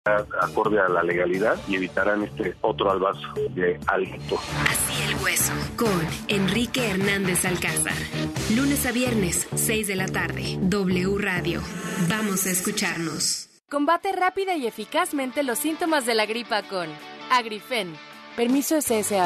acorde a la legalidad y evitarán este otro albazo de hálito. Así el hueso, con Enrique Hernández Alcázar. Lunes a viernes, 6 de la tarde. W Radio. Vamos a escucharnos. Combate rápida y eficazmente los síntomas de la gripa con Agrifen. Permiso SSA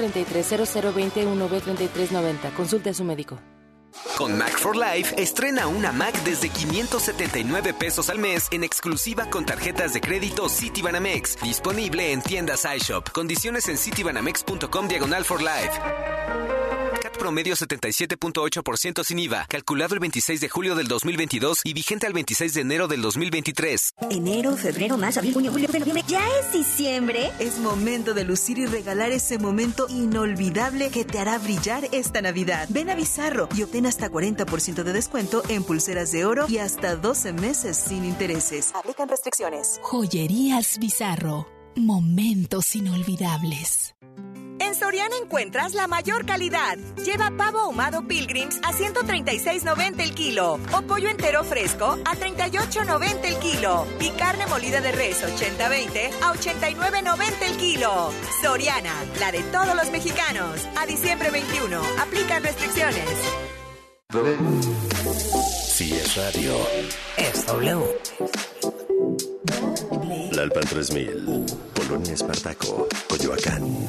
2133-0021B3390. Consulte a su médico. Con Mac for Life, estrena una Mac desde 579 pesos al mes en exclusiva con tarjetas de crédito Citibanamex. Disponible en tiendas iShop. Condiciones en citibanamex.com/for-life. CAT promedio 77.8% sin IVA. Calculado el 26 de julio del 2022 y vigente al 26 de enero del 2023. Enero, febrero, marzo, abril, junio, julio, noviembre. ¿Ya es diciembre? Es momento de lucir y regalar ese momento inolvidable que te hará brillar esta Navidad. Ven a Bizarro y obtén hasta 40% de descuento en pulseras de oro y hasta 12 meses sin intereses. Aplican restricciones. Joyerías Bizarro. Momentos inolvidables. En Soriana encuentras la mayor calidad. Lleva pavo ahumado Pilgrims a $136.90 el kilo o pollo entero fresco a $38.90 el kilo y carne molida de res 80-20 a $89.90 el kilo. Soriana, la de todos los mexicanos. A diciembre 21. Aplican restricciones. Si es radio, es W. Lalpan 3000, Polonia Espartaco, Coyoacán.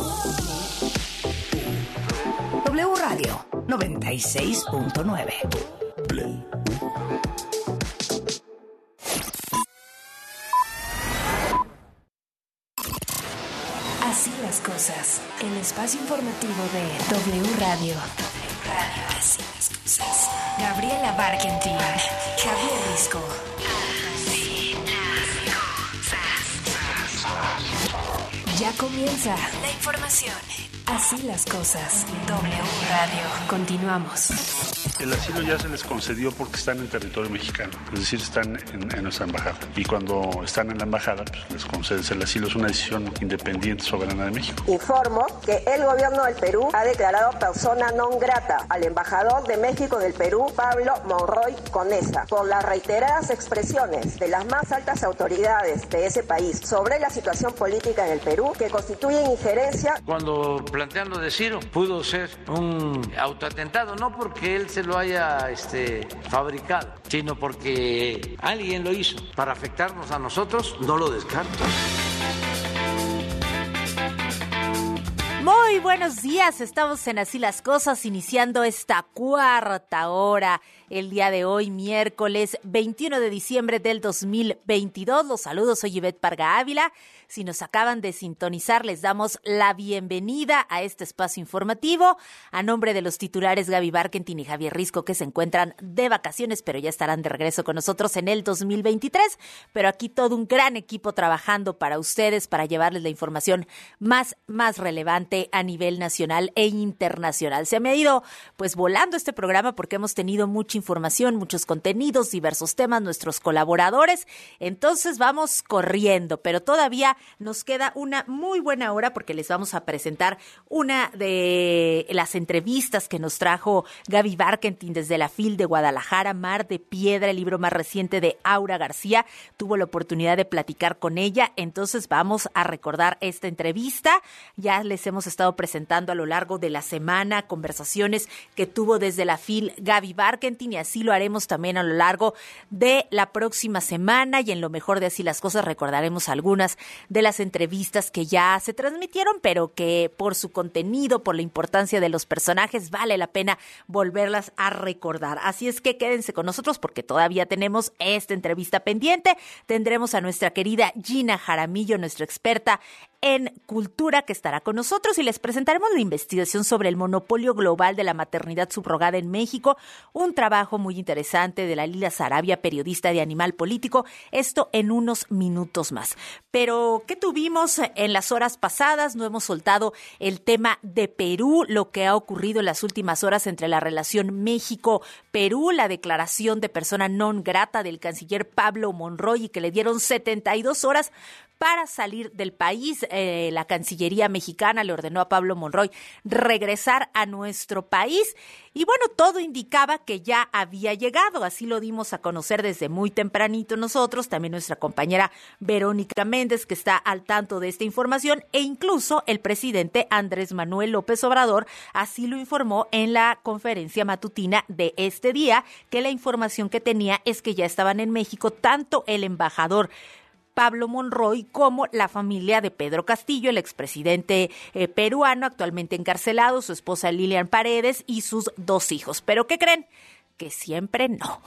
W Radio 96.9. Play. Así las cosas. El espacio informativo de W Radio. Así las cosas. Gabriela Barkentin, Javier Risco. Ya comienza la información. Así las cosas. W Radio. Continuamos. El asilo ya se les concedió porque están en territorio mexicano, es decir, están en nuestra embajada. Y cuando están en la embajada, pues les concedes el asilo. Es una decisión independiente, soberana de México. Informo que el gobierno del Perú ha declarado persona non grata al embajador de México en el Perú, Pablo Monroy Conesa, por las reiteradas expresiones de las más altas autoridades de ese país sobre la situación política en el Perú, que constituyen injerencia. Cuando plantean lo de Ciro, pudo ser un autoatentado, no porque él se lo haya fabricado, sino porque alguien lo hizo para afectarnos a nosotros. No lo descarto. Muy buenos días, estamos en Así las Cosas, iniciando esta cuarta hora, el día de hoy, miércoles 21 de diciembre del 2022. Los saludos, soy Ivette Parga Ávila. Si nos acaban de sintonizar, les damos la bienvenida a este espacio informativo. A nombre de los titulares Gaby Barkentin y Javier Risco, que se encuentran de vacaciones, pero ya estarán de regreso con nosotros en el 2023. Pero aquí todo un gran equipo trabajando para ustedes, para llevarles la información más relevante a nivel nacional e internacional. Se me ha ido pues volando este programa porque hemos tenido mucha información, muchos contenidos, diversos temas, nuestros colaboradores. Entonces vamos corriendo, pero todavía nos queda una muy buena hora porque les vamos a presentar una de las entrevistas que nos trajo Gaby Barkentin desde la FIL de Guadalajara, Mar de Piedra, el libro más reciente de Aura García. Tuvo la oportunidad de platicar con ella, entonces vamos a recordar esta entrevista. Ya les hemos estado presentando a lo largo de la semana conversaciones que tuvo desde la FIL Gaby Barkentin y así lo haremos también a lo largo de la próxima semana y en lo mejor de Así las Cosas recordaremos algunas de las entrevistas que ya se transmitieron, pero que por su contenido, por la importancia de los personajes, vale la pena volverlas a recordar. Así es que quédense con nosotros porque todavía tenemos esta entrevista pendiente. Tendremos a nuestra querida Gina Jaramillo, nuestra experta en cultura, que estará con nosotros y les presentaremos la investigación sobre el monopolio global de la maternidad subrogada en México, un trabajo muy interesante de la Lila Sarabia, periodista de Animal Político, esto en unos minutos más. Pero, ¿qué tuvimos en las horas pasadas? No hemos soltado el tema de Perú, lo que ha ocurrido en las últimas horas entre la relación México-Perú, la declaración de persona non grata del canciller Pablo Monroy y que le dieron 72 horas para salir del país. La Cancillería mexicana le ordenó a Pablo Monroy regresar a nuestro país y bueno, todo indicaba que ya había llegado, así lo dimos a conocer desde muy tempranito nosotros, también nuestra compañera Verónica Méndez, que está al tanto de esta información, e incluso el presidente Andrés Manuel López Obrador así lo informó en la conferencia matutina de este día, que la información que tenía es que ya estaban en México tanto el embajador Pablo Monroy como la familia de Pedro Castillo, el expresidente peruano, actualmente encarcelado, su esposa Lilian Paredes y sus 2 hijos. ¿Pero qué creen? Que siempre no.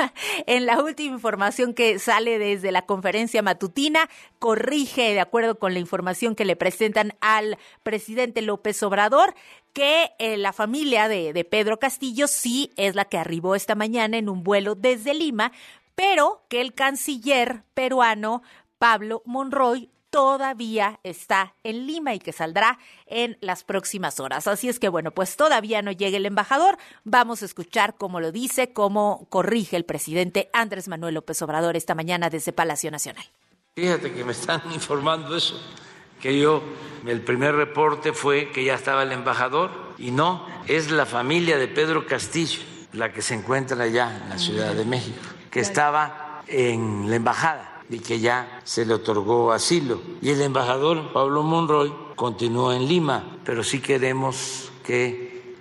En la última información que sale desde la conferencia matutina, corrige, de acuerdo con la información que le presentan al presidente López Obrador, que la familia de Pedro Castillo sí es la que arribó esta mañana en un vuelo desde Lima, pero que el canciller peruano Pablo Monroy todavía está en Lima y que saldrá en las próximas horas. Así es que bueno, pues todavía no llega el embajador. Vamos a escuchar cómo lo dice, cómo corrige el presidente Andrés Manuel López Obrador esta mañana desde Palacio Nacional. Fíjate que me están informando eso, que el primer reporte fue que ya estaba el embajador y no, es la familia de Pedro Castillo la que se encuentra allá en la Ciudad de México, que estaba en la embajada y que ya se le otorgó asilo. Y el embajador Pablo Monroy continuó en Lima, pero sí queremos que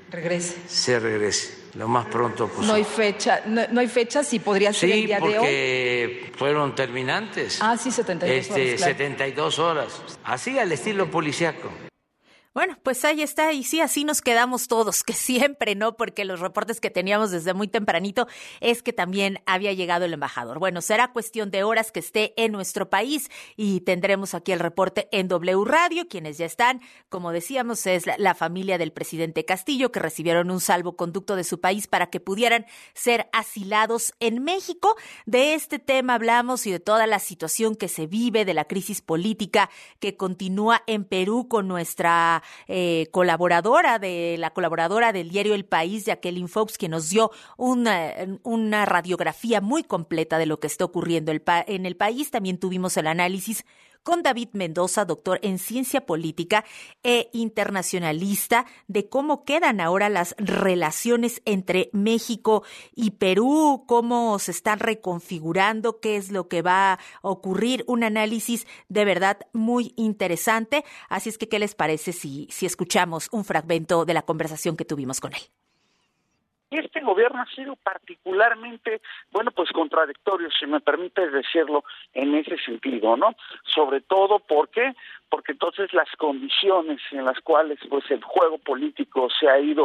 se regrese lo más pronto posible. No hay fecha, sí podría ser el día de hoy. Sí, porque fueron terminantes. Sí, 72 horas. Claro. 72 horas, así al estilo policíaco. Bueno, pues ahí está, y sí, así nos quedamos todos, que siempre no, porque los reportes que teníamos desde muy tempranito es que también había llegado el embajador. Bueno, será cuestión de horas que esté en nuestro país y tendremos aquí el reporte en W Radio. Quienes ya están, como decíamos, es la familia del presidente Castillo, que recibieron un salvoconducto de su país para que pudieran ser asilados en México. De este tema hablamos y de toda la situación que se vive, de la crisis política que continúa en Perú con nuestra colaboradora del diario El País, Jacqueline Fox, quien nos dio una radiografía muy completa de lo que está ocurriendo en el país. También tuvimos el análisis con David Mendoza, doctor en ciencia política e internacionalista, de cómo quedan ahora las relaciones entre México y Perú, cómo se están reconfigurando, qué es lo que va a ocurrir. Un análisis de verdad muy interesante. Así es que, ¿qué les parece si escuchamos un fragmento de la conversación que tuvimos con él? Este gobierno ha sido particularmente, contradictorio, si me permites decirlo, en ese sentido, ¿no? Sobre todo, ¿por qué? Porque entonces las condiciones en las cuales el juego político se ha ido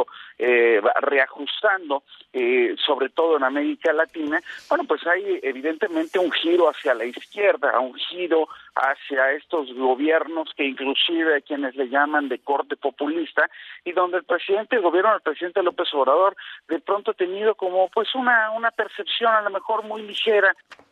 reajustando, sobre todo en América Latina, hay evidentemente un giro hacia la izquierda, un giro hacia estos gobiernos que inclusive hay quienes le llaman de corte populista, y donde el gobierno del presidente López Obrador de pronto ha tenido como una percepción a lo mejor muy ligera.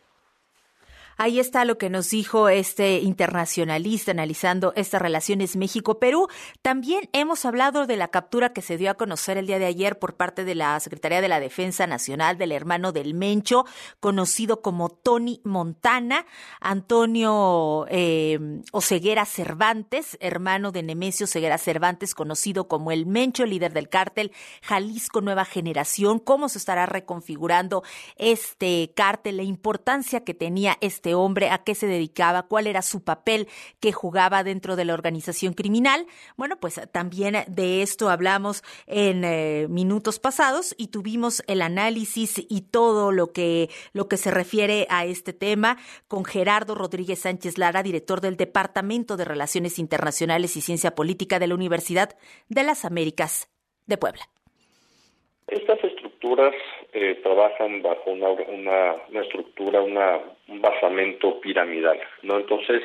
Ahí está lo que nos dijo este internacionalista analizando estas relaciones México-Perú. También hemos hablado de la captura que se dio a conocer el día de ayer por parte de la Secretaría de la Defensa Nacional del hermano del Mencho, conocido como Tony Montana, Antonio Oseguera Cervantes, hermano de Nemesio Oseguera Cervantes, conocido como el Mencho, líder del cártel Jalisco Nueva Generación. ¿Cómo se estará reconfigurando este cártel? La importancia que tenía este hombre, a qué se dedicaba, cuál era su papel que jugaba dentro de la organización criminal. Bueno, pues también de esto hablamos en minutos pasados y tuvimos el análisis y todo lo que se refiere a este tema con Gerardo Rodríguez Sánchez Lara, director del Departamento de Relaciones Internacionales y Ciencia Política de la Universidad de las Américas de Puebla. Estas estructuras trabajan bajo una estructura, un basamento piramidal, ¿no? Entonces,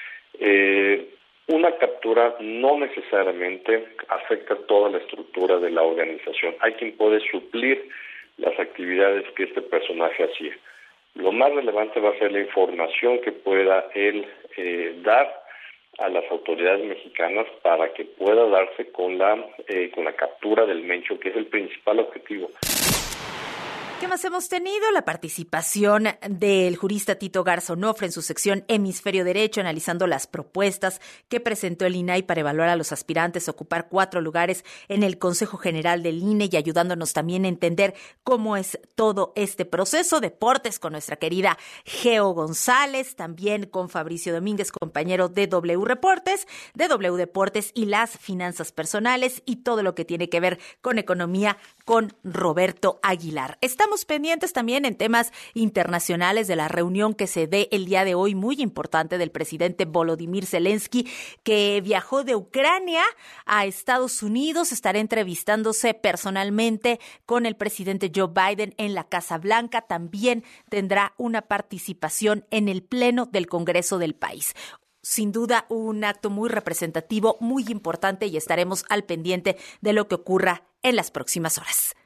una captura no necesariamente afecta toda la estructura de la organización. Hay quien puede suplir las actividades que este personaje hacía. Lo más relevante va a ser la información que pueda él dar a las autoridades mexicanas para que pueda darse con la captura del Mencho, que es el principal objetivo. ¿Qué más hemos tenido? La participación del jurista Tito Garza Onofre en su sección Hemisferio Derecho, analizando las propuestas que presentó el INAI para evaluar a los aspirantes a ocupar 4 lugares en el Consejo General del INE y ayudándonos también a entender cómo es todo este proceso. Deportes con nuestra querida Geo González, también con Fabricio Domínguez, compañero de W Reportes, de W Deportes y las finanzas personales y todo lo que tiene que ver con economía con Roberto Aguilar. Estamos pendientes también en temas internacionales de la reunión que se dé el día de hoy, muy importante, del presidente Volodymyr Zelensky, que viajó de Ucrania a Estados Unidos. Estará entrevistándose personalmente con el presidente Joe Biden en la Casa Blanca. También tendrá una participación en el Pleno del Congreso del país. Sin duda, un acto muy representativo, muy importante, y estaremos al pendiente de lo que ocurra en las próximas horas.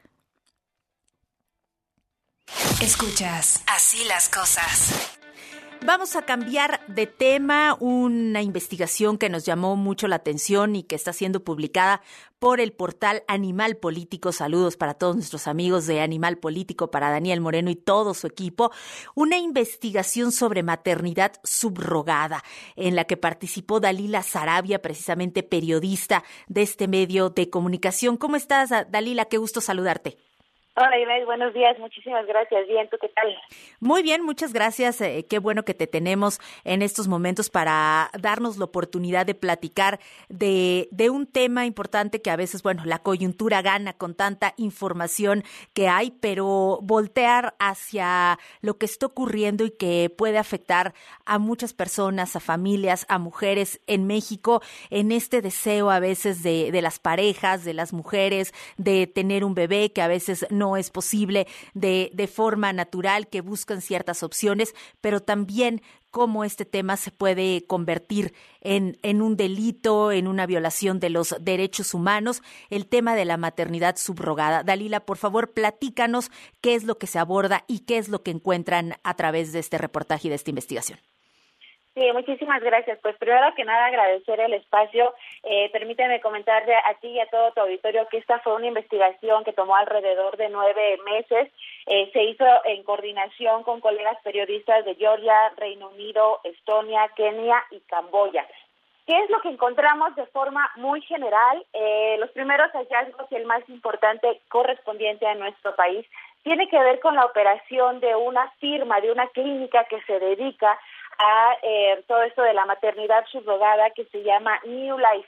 Escuchas Así las cosas. Vamos a cambiar de tema. Una investigación que nos llamó mucho la atención y que está siendo publicada por el portal Animal Político. Saludos para todos nuestros amigos de Animal Político, para Daniel Moreno y todo su equipo. Una investigación sobre maternidad subrogada en la que participó Dalila Sarabia, precisamente periodista de este medio de comunicación. ¿Cómo estás, Dalila? Qué gusto saludarte. Hola, Inés, buenos días, muchísimas gracias. Bien, ¿tú qué tal? Muy bien, muchas gracias. Qué bueno que te tenemos en estos momentos para darnos la oportunidad de platicar de un tema importante que a veces, bueno, la coyuntura gana con tanta información que hay, pero voltear hacia lo que está ocurriendo y que puede afectar a muchas personas, a familias, a mujeres en México, en este deseo a veces de las parejas, de las mujeres, de tener un bebé que a veces no es posible de forma natural, que buscan ciertas opciones, pero también cómo este tema se puede convertir en un delito, en una violación de los derechos humanos, el tema de la maternidad subrogada. Dalila, por favor, platícanos qué es lo que se aborda y qué es lo que encuentran a través de este reportaje y de esta investigación. Sí, muchísimas gracias. Pues primero que nada agradecer el espacio. Permíteme comentarle a ti y a todo tu auditorio que esta fue una investigación que tomó alrededor de 9 meses. Se hizo en coordinación con colegas periodistas de Georgia, Reino Unido, Estonia, Kenia y Camboya. ¿Qué es lo que encontramos de forma muy general? Los primeros hallazgos y el más importante correspondiente a nuestro país tiene que ver con la operación de una firma, de una clínica que se dedica a todo esto de la maternidad subrogada, que se llama New Life.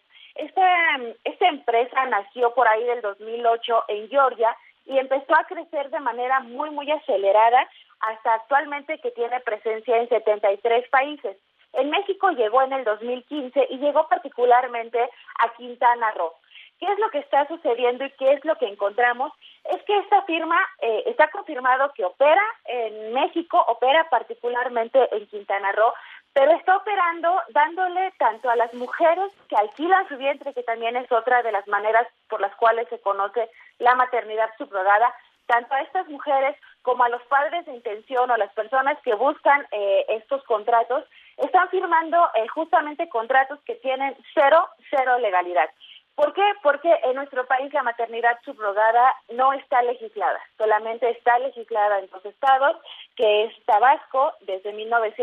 Esta empresa nació por ahí del 2008 en Georgia y empezó a crecer de manera muy, muy acelerada hasta actualmente, que tiene presencia en 73 países. En México llegó en el 2015 y llegó particularmente a Quintana Roo. ¿Qué es lo que está sucediendo y qué es lo que encontramos? Es que esta firma está confirmado que opera en México, opera particularmente en Quintana Roo, pero está operando dándole tanto a las mujeres que alquilan su vientre, que también es otra de las maneras por las cuales se conoce la maternidad subrogada, tanto a estas mujeres como a los padres de intención o las personas que buscan estos contratos, están firmando justamente contratos que tienen cero legalidad. ¿Por qué? Porque en nuestro país la maternidad subrogada no está legislada, solamente está legislada en 2 estados, que es Tabasco desde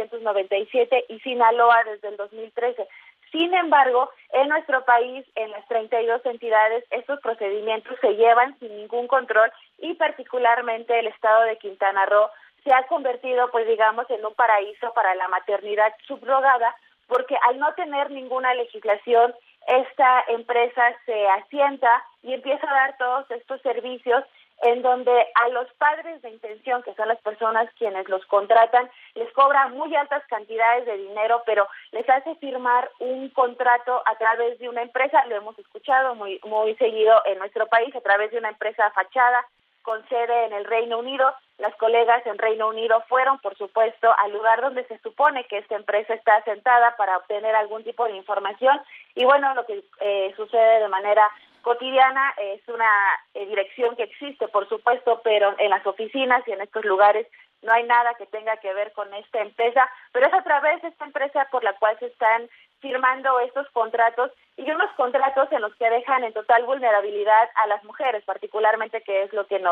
1997 y Sinaloa desde el 2013. Sin embargo, en nuestro país, en las 32 entidades, estos procedimientos se llevan sin ningún control y particularmente el estado de Quintana Roo se ha convertido, pues digamos, en un paraíso para la maternidad subrogada, porque al no tener ninguna legislación, esta empresa se asienta y empieza a dar todos estos servicios en donde a los padres de intención, que son las personas quienes los contratan, les cobra muy altas cantidades de dinero, pero les hace firmar un contrato a través de una empresa, lo hemos escuchado muy seguido en nuestro país, a través de una empresa fachada con sede en el Reino Unido. Las colegas en Reino Unido fueron, por supuesto, al lugar donde se supone que esta empresa está asentada para obtener algún tipo de información. Y bueno, lo que sucede de manera cotidiana es una dirección que existe, por supuesto, pero en las oficinas y en estos lugares no hay nada que tenga que ver con esta empresa, pero es a través de esta empresa por la cual se están firmando estos contratos, y unos contratos en los que dejan en total vulnerabilidad a las mujeres, particularmente, que es lo que nos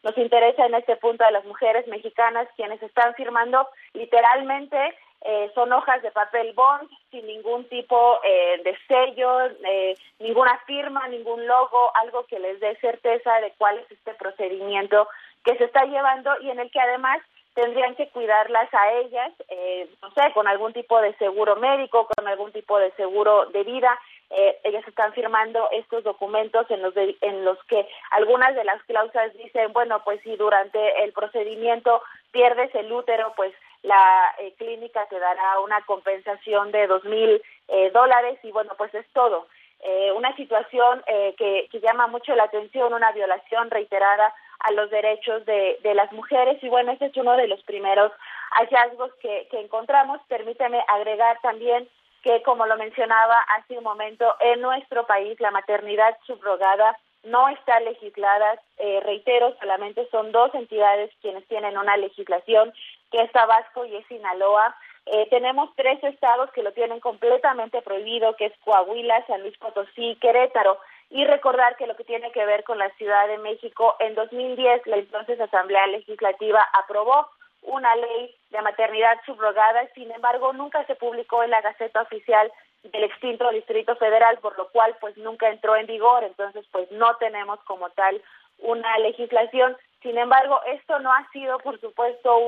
nos interesa en este punto a las mujeres mexicanas, quienes están firmando literalmente son hojas de papel bond sin ningún tipo de sello, ninguna firma, ningún logo, algo que les dé certeza de cuál es este procedimiento que se está llevando y en el que además tendrían que cuidarlas a ellas, no sé, con algún tipo de seguro médico, con algún tipo de seguro de vida. Ellas están firmando estos documentos en los que algunas de las cláusulas dicen, bueno, pues si durante el procedimiento pierdes el útero, pues la clínica te dará una compensación de $2,000 y bueno, pues es todo. Una situación que llama mucho la atención, una violación reiterada a los derechos de las mujeres y bueno, ese es uno de los primeros hallazgos que encontramos. Permíteme agregar también que, como lo mencionaba hace un momento, en nuestro país la maternidad subrogada no está legislada. Reitero, solamente son 2 entidades quienes tienen una legislación, que es Tabasco y es Sinaloa. Tenemos 3 estados que lo tienen completamente prohibido, que es Coahuila, San Luis Potosí y Querétaro. Y recordar que lo que tiene que ver con la Ciudad de México, en 2010 la entonces Asamblea Legislativa aprobó una ley de maternidad subrogada, sin embargo nunca se publicó en la Gaceta Oficial del extinto Distrito Federal, por lo cual pues nunca entró en vigor, entonces pues no tenemos como tal una legislación. Sin embargo, esto no ha sido, por supuesto,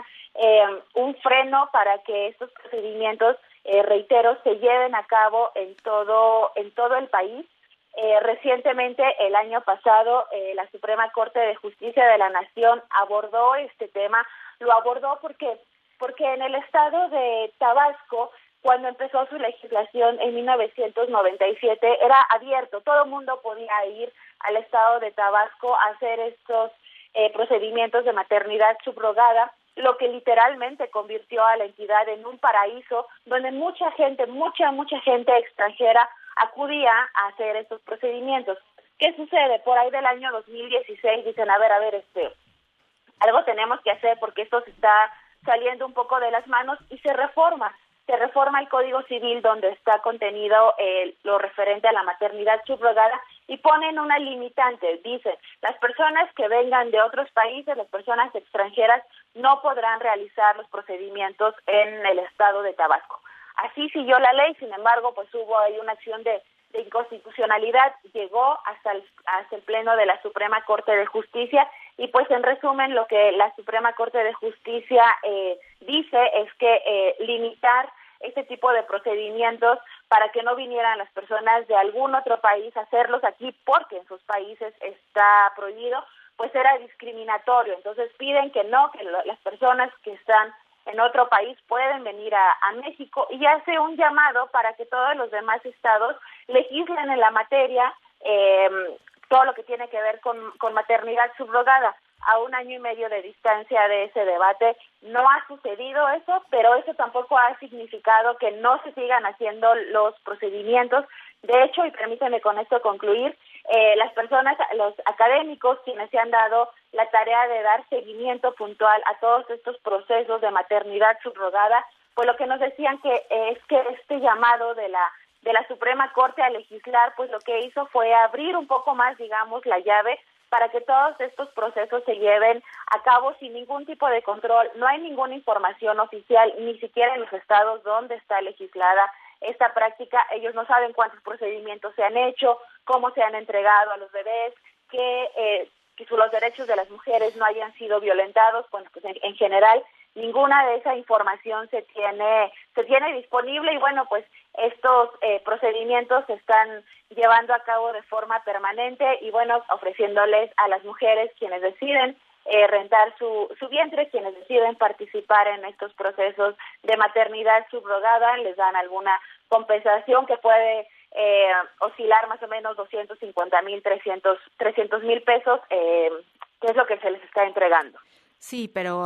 un freno para que estos procedimientos, reitero, se lleven a cabo en todo el país. Recientemente, el año pasado, la Suprema Corte de Justicia de la Nación abordó este tema. Lo abordó porque en el estado de Tabasco, cuando empezó su legislación en 1997, era abierto, todo el mundo podía ir al estado de Tabasco a hacer estos procedimientos de maternidad subrogada, lo que literalmente convirtió a la entidad en un paraíso donde mucha gente extranjera acudía a hacer estos procedimientos. ¿Qué sucede? Por ahí del año 2016 dicen, a ver, algo tenemos que hacer porque esto se está saliendo un poco de las manos y se reforma el Código Civil donde está contenido lo referente a la maternidad subrogada y ponen una limitante. Dicen, las personas que vengan de otros países, las personas extranjeras, no podrán realizar los procedimientos en el estado de Tabasco. Así siguió la ley, sin embargo, pues hubo ahí una acción de inconstitucionalidad, llegó hasta el Pleno de la Suprema Corte de Justicia y pues en resumen lo que la Suprema Corte de Justicia dice es que limitar este tipo de procedimientos para que no vinieran las personas de algún otro país a hacerlos aquí porque en sus países está prohibido, pues era discriminatorio. Entonces piden que no, que las personas que están en otro país pueden venir a México y hace un llamado para que todos los demás estados legislen en la materia todo lo que tiene que ver con maternidad subrogada. A 1 año y medio de distancia de ese debate no ha sucedido eso, pero eso tampoco ha significado que no se sigan haciendo los procedimientos. De hecho, y permítame con esto concluir, las personas, los académicos, quienes se han dado la tarea de dar seguimiento puntual a todos estos procesos de maternidad subrogada, pues lo que nos decían que es que este llamado de la Suprema Corte a legislar, pues lo que hizo fue abrir un poco más, digamos, la llave para que todos estos procesos se lleven a cabo sin ningún tipo de control. No hay ninguna información oficial, ni siquiera en los estados donde está legislada esta práctica. Ellos no saben cuántos procedimientos se han hecho, cómo se han entregado a los bebés, que los derechos de las mujeres no hayan sido violentados. Bueno, pues en general ninguna de esa información se tiene disponible y bueno, pues estos procedimientos se están llevando a cabo de forma permanente y bueno, ofreciéndoles a las mujeres quienes deciden rentar su vientre, quienes deciden participar en estos procesos de maternidad subrogada, les dan alguna compensación que puede oscilar más o menos 250,000, 300,000 pesos, que es lo que se les está entregando. Sí, pero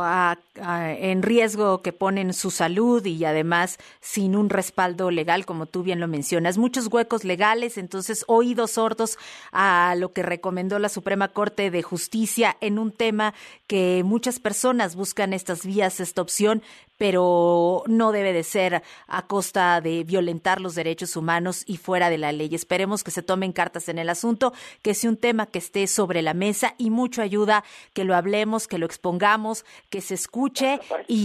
en riesgo que ponen su salud y además sin un respaldo legal, como tú bien lo mencionas. Muchos huecos legales, entonces oídos sordos a lo que recomendó la Suprema Corte de Justicia en un tema que muchas personas buscan estas vías, esta opción, pero no debe de ser a costa de violentar los derechos humanos y fuera de la ley. Esperemos que se tomen cartas en el asunto, que sea un tema que esté sobre la mesa y mucho ayuda que lo hablemos, que lo expongamos, que se escuche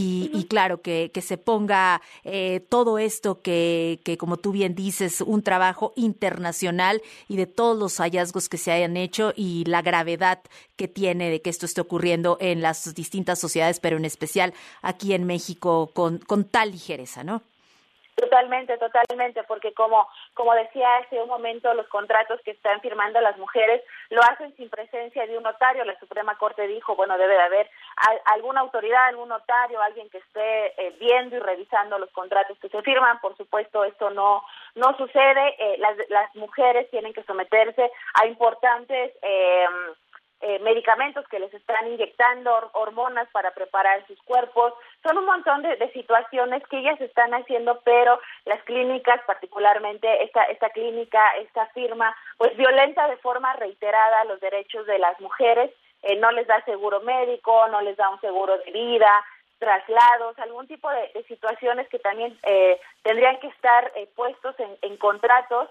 y claro, que se ponga todo esto que como tú bien dices, un trabajo internacional y de todos los hallazgos que se hayan hecho y la gravedad que tiene de que esto esté ocurriendo en las distintas sociedades, pero en especial aquí en México con tal ligereza, ¿no? Totalmente, porque como decía hace un momento, los contratos que están firmando las mujeres lo hacen sin presencia de un notario. La Suprema Corte dijo, bueno, debe de haber alguna autoridad, algún notario, alguien que esté viendo y revisando los contratos que se firman. Por supuesto, esto no sucede. Las mujeres tienen que someterse a importantes medicamentos que les están inyectando, hormonas para preparar sus cuerpos. Son un montón de situaciones que ellas están haciendo, pero las clínicas, particularmente esta clínica, esta firma, pues violenta de forma reiterada los derechos de las mujeres. No les da seguro médico, no les da un seguro de vida, traslados, algún tipo de situaciones que también tendrían que estar puestos en contratos.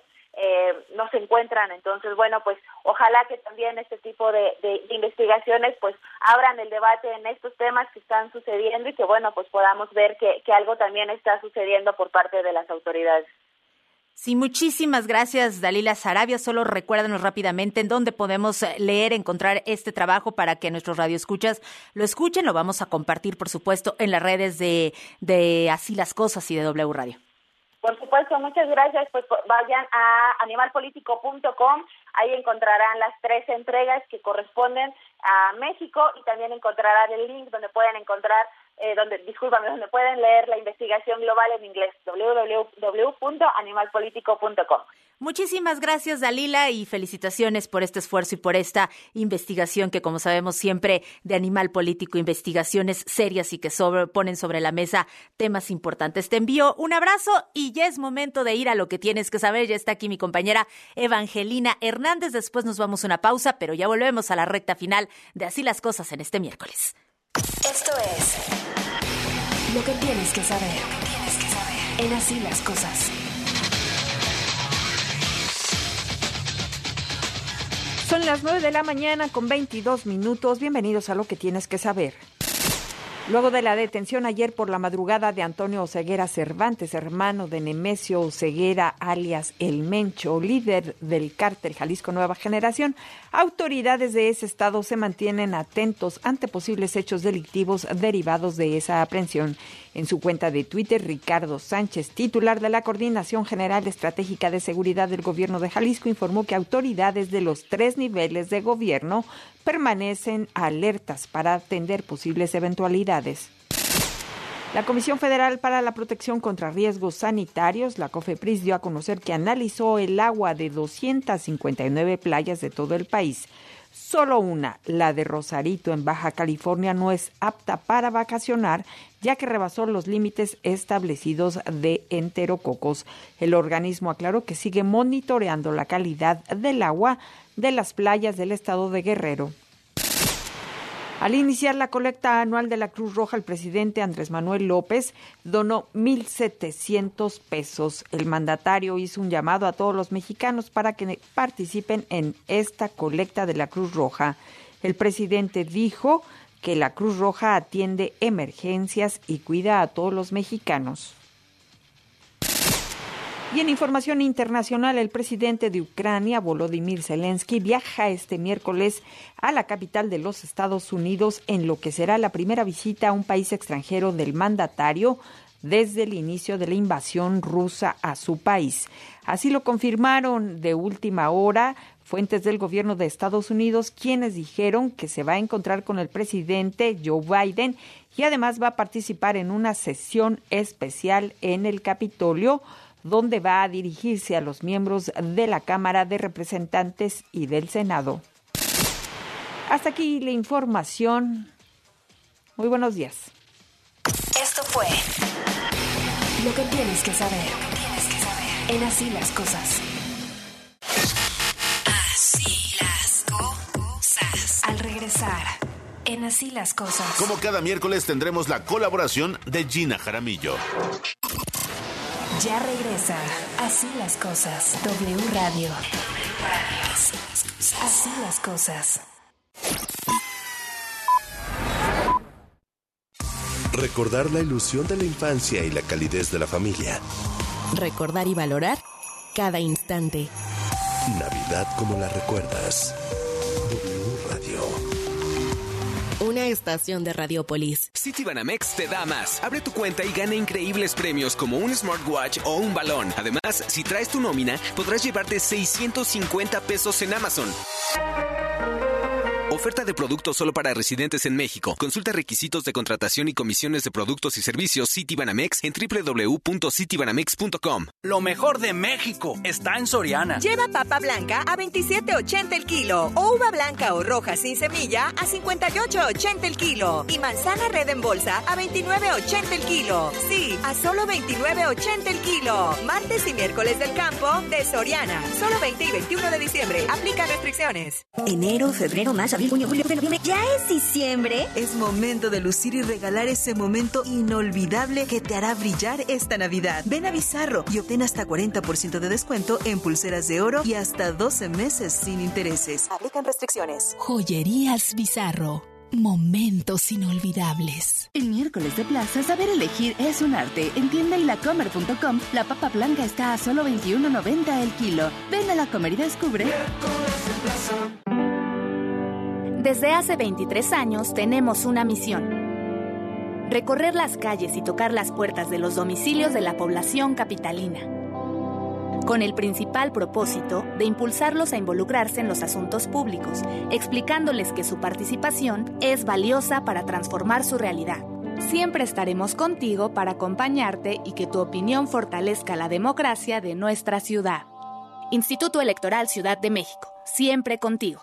No se encuentran. Entonces, bueno, pues ojalá que también este tipo de investigaciones pues abran el debate en estos temas que están sucediendo y que, bueno, pues podamos ver que algo también está sucediendo por parte de las autoridades. Sí, muchísimas gracias, Dalila Sarabia. Solo recuérdanos rápidamente en dónde podemos leer, encontrar este trabajo para que nuestros radioescuchas lo escuchen. Lo vamos a compartir, por supuesto, en las redes de Así las Cosas y de W Radio. Por supuesto, muchas gracias. Pues vayan a animalpolitico.com, ahí encontrarán las 3 entregas que corresponden a México y también encontrarán el link donde pueden encontrar, donde pueden leer la investigación global en inglés, www.animalpolitico.com. Muchísimas gracias, Dalila, y felicitaciones por este esfuerzo y por esta investigación que, como sabemos, siempre de Animal Político, investigaciones serias y que ponen sobre la mesa temas importantes. Te envío un abrazo y ya es momento de ir a lo que tienes que saber. Ya está aquí mi compañera Evangelina Hernández. Después nos vamos a una pausa, pero ya volvemos a la recta final de Así las Cosas en este miércoles. Esto es lo que tienes que saber en Así las Cosas. Son las 9 de la mañana con 22 minutos. Bienvenidos a Lo que tienes que saber. Luego de la detención ayer por la madrugada de Antonio Oseguera Cervantes, hermano de Nemesio Oseguera, alias El Mencho, líder del cártel Jalisco Nueva Generación, autoridades de ese estado se mantienen atentos ante posibles hechos delictivos derivados de esa aprehensión. En su cuenta de Twitter, Ricardo Sánchez, titular de la Coordinación General Estratégica de Seguridad del Gobierno de Jalisco, informó que autoridades de los 3 niveles de gobierno permanecen alertas para atender posibles eventualidades. La Comisión Federal para la Protección contra Riesgos Sanitarios, la COFEPRIS, dio a conocer que analizó el agua de 259 playas de todo el país. Solo una, la de Rosarito, en Baja California, no es apta para vacacionar, ya que rebasó los límites establecidos de enterococos. El organismo aclaró que sigue monitoreando la calidad del agua de las playas del estado de Guerrero. Al iniciar la colecta anual de la Cruz Roja, el presidente Andrés Manuel López donó 1,700 pesos. El mandatario hizo un llamado a todos los mexicanos para que participen en esta colecta de la Cruz Roja. El presidente dijo que la Cruz Roja atiende emergencias y cuida a todos los mexicanos. Y en información internacional, el presidente de Ucrania, Volodymyr Zelensky, viaja este miércoles a la capital de los Estados Unidos en lo que será la primera visita a un país extranjero del mandatario desde el inicio de la invasión rusa a su país. Así lo confirmaron de última hora fuentes del gobierno de Estados Unidos, quienes dijeron que se va a encontrar con el presidente Joe Biden y además va a participar en una sesión especial en el Capitolio, donde va a dirigirse a los miembros de la Cámara de Representantes y del Senado. Hasta aquí la información. Muy buenos días. Esto fue lo que tienes que saber en Así las Cosas. Así las cosas. Al regresar, En Así las Cosas. Como cada miércoles tendremos la colaboración de Gina Jaramillo. Ya regresa Así las Cosas. W Radio. Así las cosas. Recordar la ilusión de la infancia y la calidez de la familia. Recordar y valorar cada instante. Navidad como la recuerdas. W Radio. Una estación de Radiopolis. Citibanamex te da más. Abre tu cuenta y gana increíbles premios como un smartwatch o un balón. Además, si traes tu nómina, podrás llevarte 650 pesos en Amazon. Oferta de productos solo para residentes en México. Consulta requisitos de contratación y comisiones de productos y servicios Citibanamex en www.citibanamex.com. Lo mejor de México está en Soriana. Lleva papa blanca a $27.80 el kilo, o uva blanca o roja sin semilla a $58.80 el kilo, y manzana red en bolsa a $29.80 el kilo. Sí, a solo $29.80 el kilo. Martes y miércoles del campo de Soriana. Solo 20 y 21 de diciembre. Aplica restricciones. Enero, febrero, marzo, abril, junio, julio, noviembre. ¿Ya es diciembre? Es momento de lucir y regalar ese momento inolvidable que te hará brillar esta Navidad. Ven a Bizarro y obtén hasta 40% de descuento en pulseras de oro y hasta 12 meses sin intereses. Aplican restricciones. Joyerías Bizarro. Momentos inolvidables. El miércoles de plaza, saber elegir es un arte. En tienda y lacomer.com, la papa blanca está a solo $21.90 el kilo. Ven a La Comer y descubre. Desde hace 23 años tenemos una misión: recorrer las calles y tocar las puertas de los domicilios de la población capitalina, con el principal propósito de impulsarlos a involucrarse en los asuntos públicos, explicándoles que su participación es valiosa para transformar su realidad. Siempre estaremos contigo para acompañarte y que tu opinión fortalezca la democracia de nuestra ciudad. Instituto Electoral Ciudad de México, siempre contigo.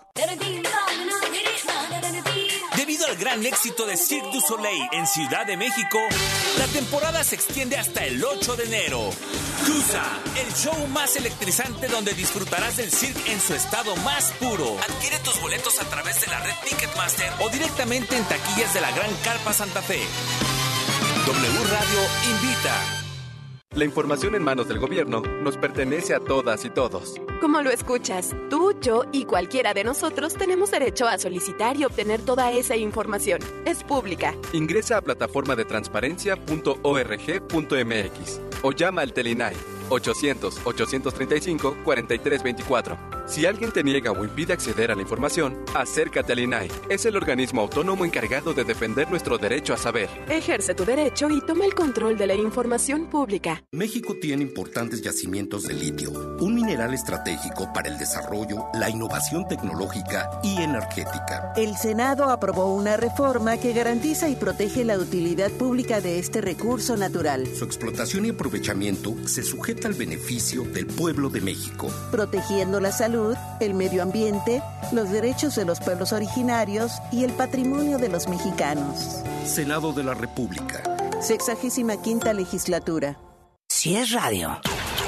Debido al gran éxito de Cirque du Soleil en Ciudad de México, la temporada se extiende hasta el 8 de enero. Tusa, el show más electrizante donde disfrutarás del cirque en su estado más puro. Adquiere tus boletos a través de la red Ticketmaster o directamente en taquillas de la Gran Carpa Santa Fe. W Radio invita. La información en manos del gobierno nos pertenece a todas y todos. Como lo escuchas, tú, yo y cualquiera de nosotros tenemos derecho a solicitar y obtener toda esa información. Es pública. Ingresa a plataformadetransparencia.org.mx o llama al Telinai 800-835-4324. Si alguien te niega o impide acceder a la información, acércate al INAI. Es el organismo autónomo encargado de defender nuestro derecho a saber. Ejerce tu derecho y toma el control de la información pública. México tiene importantes yacimientos de litio, un mineral estratégico para el desarrollo, la innovación tecnológica y energética. El Senado aprobó una reforma que garantiza y protege la utilidad pública de este recurso natural. Su explotación y aprovechamiento se sujeta al beneficio del pueblo de México, protegiendo la salud, el medio ambiente, los derechos de los pueblos originarios y el patrimonio de los mexicanos. Senado de la República. 65ª legislatura. Si es radio.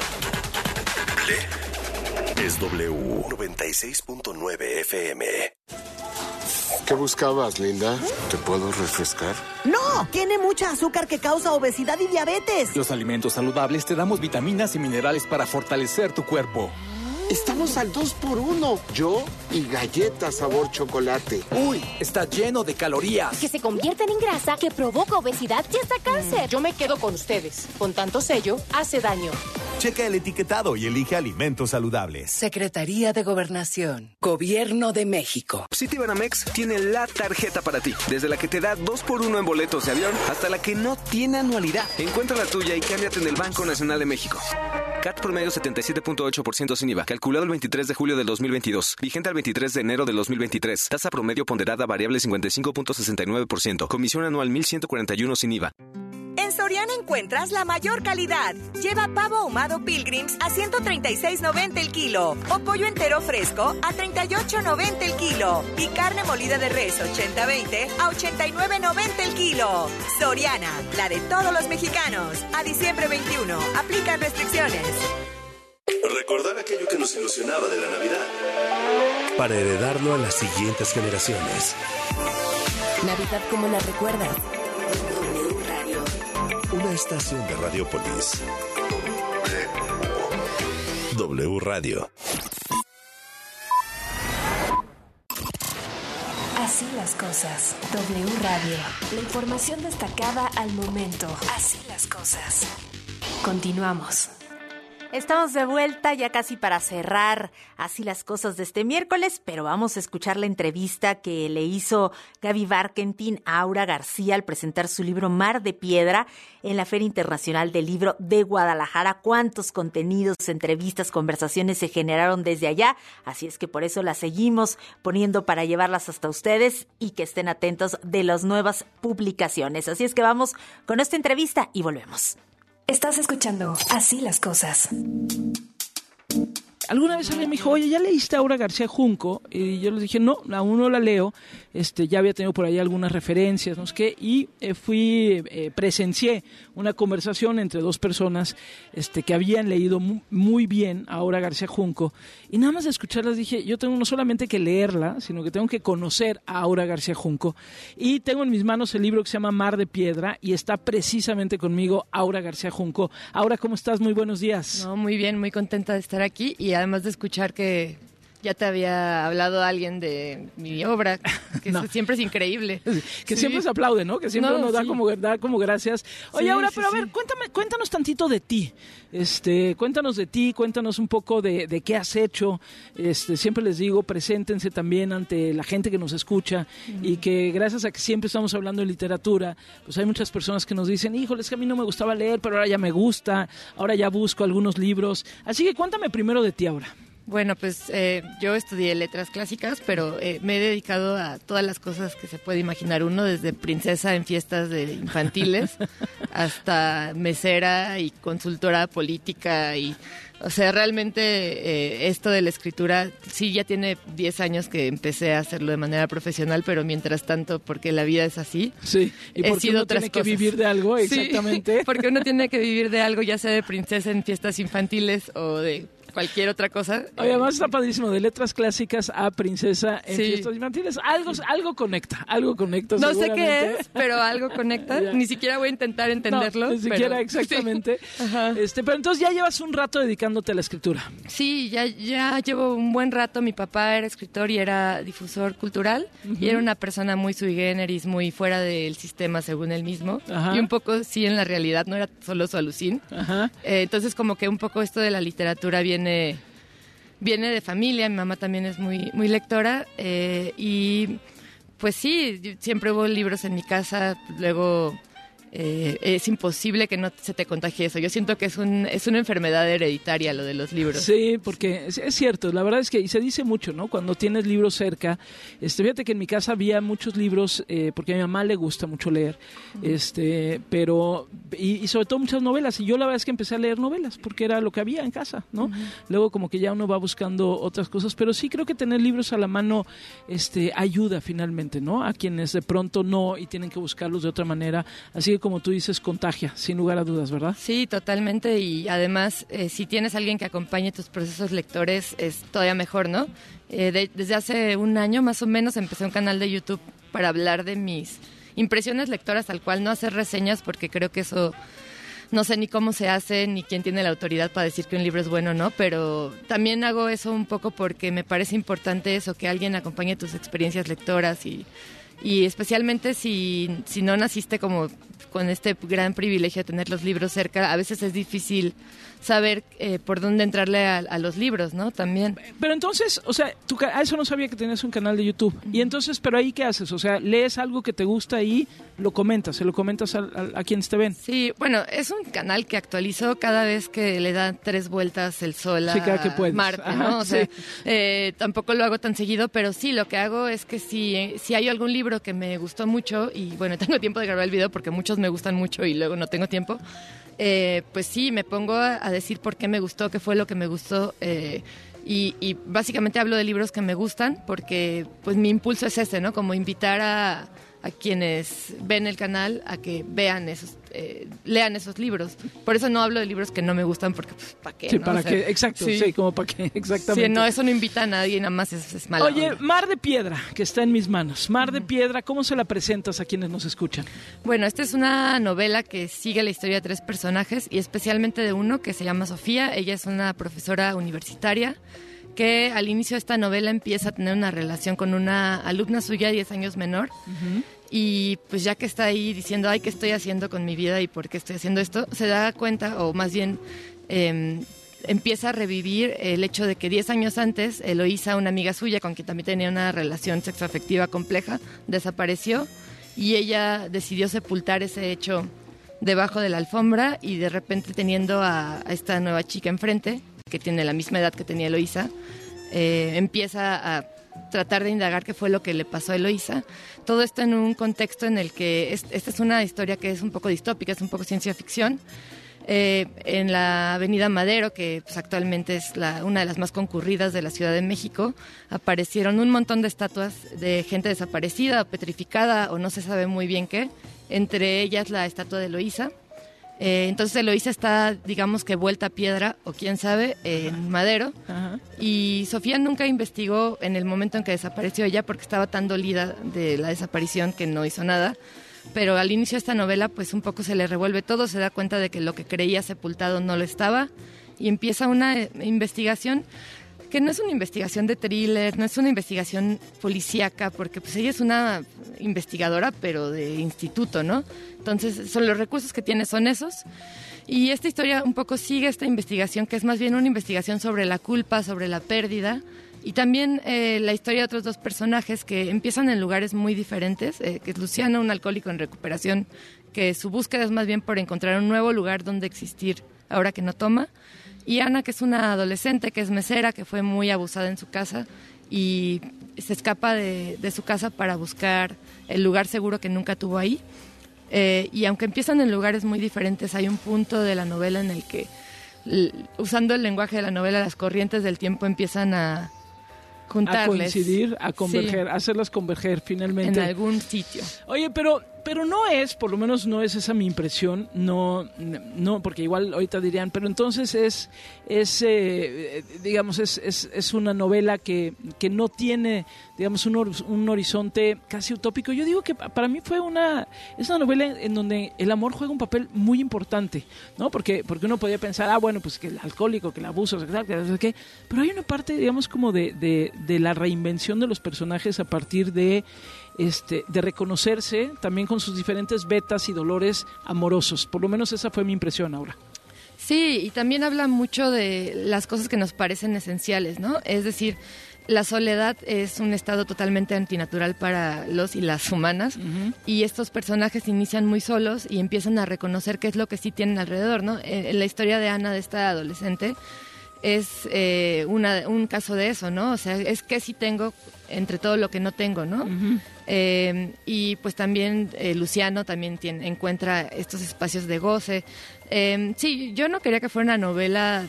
Es W 96.9 FM. ¿Qué buscabas, Linda? ¿Te puedo refrescar? ¡No! Tiene mucha azúcar que causa obesidad y diabetes. Los alimentos saludables te damos vitaminas y minerales para fortalecer tu cuerpo. Estamos al 2x1. Yo y galletas sabor chocolate. ¡Uy! Está lleno de calorías. Que se convierten en grasa, que provoca obesidad y hasta cáncer. Yo me quedo con ustedes. Con tanto sello, hace daño. Checa el etiquetado y elige alimentos saludables. Secretaría de Gobernación. Gobierno de México. Citibanamex tiene la tarjeta para ti. Desde la que te da 2x1 en boletos de avión hasta la que no tiene anualidad. Encuentra la tuya y cámbiate en el Banco Nacional de México. CAT promedio 77.8% sin IVA. Calculado el 23 de julio del 2022. Vigente al 23 de enero del 2023. Tasa promedio ponderada variable 55.69%. Comisión anual 1,141 sin IVA. En Soriana encuentras la mayor calidad. Lleva pavo ahumado Pilgrims a $136.90 el kilo, o pollo entero fresco a $38.90 el kilo, y carne molida de res 80-20 a $89.90 el kilo. Soriana, la de todos los mexicanos. A diciembre 21. Aplican restricciones. Recordar aquello que nos ilusionaba de la Navidad para heredarlo a las siguientes generaciones. Navidad como la recuerdas. W Radio. Una estación de Radiopolis. W Radio. Así las cosas. W Radio. La información destacada al momento. Así las cosas. Continuamos. Estamos de vuelta ya casi para cerrar así las cosas de este miércoles, pero vamos a escuchar la entrevista que le hizo Gaby Barkentin a Aura García al presentar su libro Mar de Piedra en la Feria Internacional del Libro de Guadalajara. Cuántos contenidos, entrevistas, conversaciones se generaron desde allá, así es que por eso las seguimos poniendo para llevarlas hasta ustedes y que estén atentos de las nuevas publicaciones. Así es que vamos con esta entrevista y volvemos. Estás escuchando Así las cosas. Alguna vez alguien me dijo, oye, ¿ya leíste a Aura García Junco? Y yo les dije, no, aún no la leo. Ya había tenido por ahí algunas referencias, no sé qué, y presencié una conversación entre dos personas que habían leído muy bien a Aura García Junco. Y nada más de escucharlas dije, yo tengo no solamente que leerla, sino que tengo que conocer a Aura García Junco. Y tengo en mis manos el libro que se llama Mar de Piedra y está precisamente conmigo Aura García Junco. Aura, ¿cómo estás? Muy buenos días. No, muy bien, muy contenta de estar aquí y además de escuchar que ya te había hablado alguien de mi obra, que no. Eso siempre es increíble. Que sí. Siempre se aplaude, ¿no? Que siempre nos da como gracias. Oye, Aura, pero a ver, cuéntanos tantito de ti. Cuéntanos de ti, cuéntanos un poco de qué has hecho. Siempre les digo, preséntense también ante la gente que nos escucha y que gracias a que siempre estamos hablando de literatura, pues hay muchas personas que nos dicen, híjole, es que a mí no me gustaba leer, pero ahora ya me gusta, ahora ya busco algunos libros. Así que cuéntame primero de ti, Aura. Bueno, pues yo estudié letras clásicas, pero me he dedicado a todas las cosas que se puede imaginar uno, desde princesa en fiestas infantiles hasta mesera y consultora política y... O sea, realmente esto de la escritura, sí, ya tiene 10 años que empecé a hacerlo de manera profesional, pero mientras tanto, porque la vida es así, sí, y porque uno tiene que vivir de algo, exactamente. Sí, porque uno tiene que vivir de algo, ya sea de princesa en fiestas infantiles o de cualquier otra cosa. Además está padrísimo, de letras clásicas a princesa en fiestas infantiles. Algo conecta. No sé qué es, pero algo conecta. Ni siquiera voy a intentar entenderlo. No, ni siquiera, exactamente. Sí. Pero entonces ya llevas un rato dedicándote a la escritura. Sí, ya llevo un buen rato. Mi papá era escritor y era difusor cultural. Y era una persona muy sui generis, muy fuera del sistema según él mismo. Ajá. Y un poco sí en la realidad, no era solo su alucín. Entonces como que un poco esto de la literatura viene de familia. Mi mamá también es muy, muy lectora y pues sí, siempre hubo libros en mi casa. Luego es imposible que no se te contagie eso. Yo siento que es una enfermedad hereditaria lo de los libros. Sí, porque es cierto, la verdad es que y se dice mucho, ¿no? Cuando tienes libros cerca, fíjate que en mi casa había muchos libros, porque a mi mamá le gusta mucho leer, pero y sobre todo muchas novelas, y yo la verdad es que empecé a leer novelas, porque era lo que había en casa, ¿no? Luego como que ya uno va buscando otras cosas, pero sí creo que tener libros a la mano ayuda finalmente, ¿no? A quienes de pronto no, y tienen que buscarlos de otra manera, así que como tú dices, contagia, sin lugar a dudas, ¿verdad? Sí, totalmente, y además, si tienes alguien que acompañe tus procesos lectores, es todavía mejor, ¿no? Desde hace un año, más o menos, empecé un canal de YouTube para hablar de mis impresiones lectoras, tal cual, no hacer reseñas, porque creo que eso... No sé ni cómo se hace, ni quién tiene la autoridad para decir que un libro es bueno o no, pero también hago eso un poco porque me parece importante eso, que alguien acompañe tus experiencias lectoras y especialmente si no naciste como con este gran privilegio de tener los libros cerca, a veces es difícil saber por dónde entrarle a los libros, ¿no? También. Pero entonces, o sea, a eso no sabía que tenías un canal de YouTube. Y entonces, ¿pero ahí qué haces? O sea, lees algo que te gusta y se lo comentas a quienes te ven. Sí, bueno, es un canal que actualizo cada vez que le dan 3 vueltas el sol a Marte, ¿no? O sea, tampoco lo hago tan seguido, pero sí, lo que hago es que si hay algún libro que me gustó mucho, y bueno, tengo tiempo de grabar el video porque muchos me gustan mucho y luego no tengo tiempo, pues sí, me pongo a decir por qué me gustó, qué fue lo que me gustó, y básicamente hablo de libros que me gustan porque pues mi impulso es ese, ¿no? Como invitar a quienes ven el canal a que vean lean esos libros. Por eso no hablo de libros que no me gustan, porque pues, ¿para qué? Sí, ¿no? para qué, exacto, sí, como para qué, exactamente. Sí, no, eso no invita a nadie, nada más es mala Oye, onda. Mar de Piedra, que está en mis manos. Mar de Piedra, ¿cómo se la presentas a quienes nos escuchan? Bueno, esta es una novela que sigue la historia de 3 personajes y especialmente de uno que se llama Sofía. Ella es una profesora universitaria que al inicio de esta novela empieza a tener una relación con una alumna suya 10 años menor. Y pues ya que está ahí diciendo, ay, ¿qué estoy haciendo con mi vida y por qué estoy haciendo esto? Se da cuenta, o más bien empieza a revivir el hecho de que 10 años antes Eloísa, una amiga suya con quien también tenía una relación sexoafectiva compleja, desapareció y ella decidió sepultar ese hecho debajo de la alfombra y de repente teniendo a esta nueva chica enfrente, que tiene la misma edad que tenía Eloísa, empieza a tratar de indagar qué fue lo que le pasó a Eloísa. Todo esto en un contexto en el que esta es una historia que es un poco distópica, es un poco ciencia ficción. En la avenida Madero, que pues, actualmente es una de las más concurridas de la Ciudad de México, aparecieron un montón de estatuas de gente desaparecida o petrificada o no se sabe muy bien qué, entre ellas la estatua de Eloísa. Entonces Eloísa está, digamos que vuelta a piedra, o quién sabe, en Madero. Ajá. Y Sofía nunca investigó en el momento en que desapareció ella porque estaba tan dolida de la desaparición que no hizo nada. Pero al inicio de esta novela, pues un poco se le revuelve todo, se da cuenta de que lo que creía sepultado no lo estaba y empieza una investigación que no es una investigación de thriller, no es una investigación policíaca, porque pues ella es una investigadora, pero de instituto, ¿no? Entonces, los recursos que tiene son esos. Y esta historia un poco sigue esta investigación, que es más bien una investigación sobre la culpa, sobre la pérdida, y también la historia de otros 2 personajes que empiezan en lugares muy diferentes, que es Luciano, un alcohólico en recuperación, que su búsqueda es más bien por encontrar un nuevo lugar donde existir ahora que no toma, y Ana, que es una adolescente, que es mesera, que fue muy abusada en su casa y se escapa de su casa para buscar el lugar seguro que nunca tuvo ahí. Y aunque empiezan en lugares muy diferentes, hay un punto de la novela en el que, usando el lenguaje de la novela, las corrientes del tiempo empiezan a juntarles. A coincidir, a converger, a hacerlas converger finalmente. En algún sitio. Oye, pero no es, por lo menos no es esa mi impresión, no, porque igual ahorita dirían, pero entonces es una novela que no tiene, digamos, un horizonte casi utópico. Yo digo que para mí es una novela en donde el amor juega un papel muy importante, ¿no? Porque uno podría pensar, bueno, pues que el alcohólico, que el abuso, que pero hay una parte, digamos, como de la reinvención de los personajes a partir de reconocerse también con sus diferentes vetas y dolores amorosos. Por lo menos esa fue mi impresión ahora. Sí, y también habla mucho de las cosas que nos parecen esenciales, ¿no? Es decir, la soledad es un estado totalmente antinatural para los y las humanas, y estos personajes inician muy solos y empiezan a reconocer qué es lo que sí tienen alrededor, ¿no? En la historia de Ana, de esta adolescente, es un caso de eso, ¿no? O sea, es que sí tengo entre todo lo que no tengo, ¿no? Y pues también Luciano también encuentra estos espacios de goce. Sí, yo no quería que fuera una novela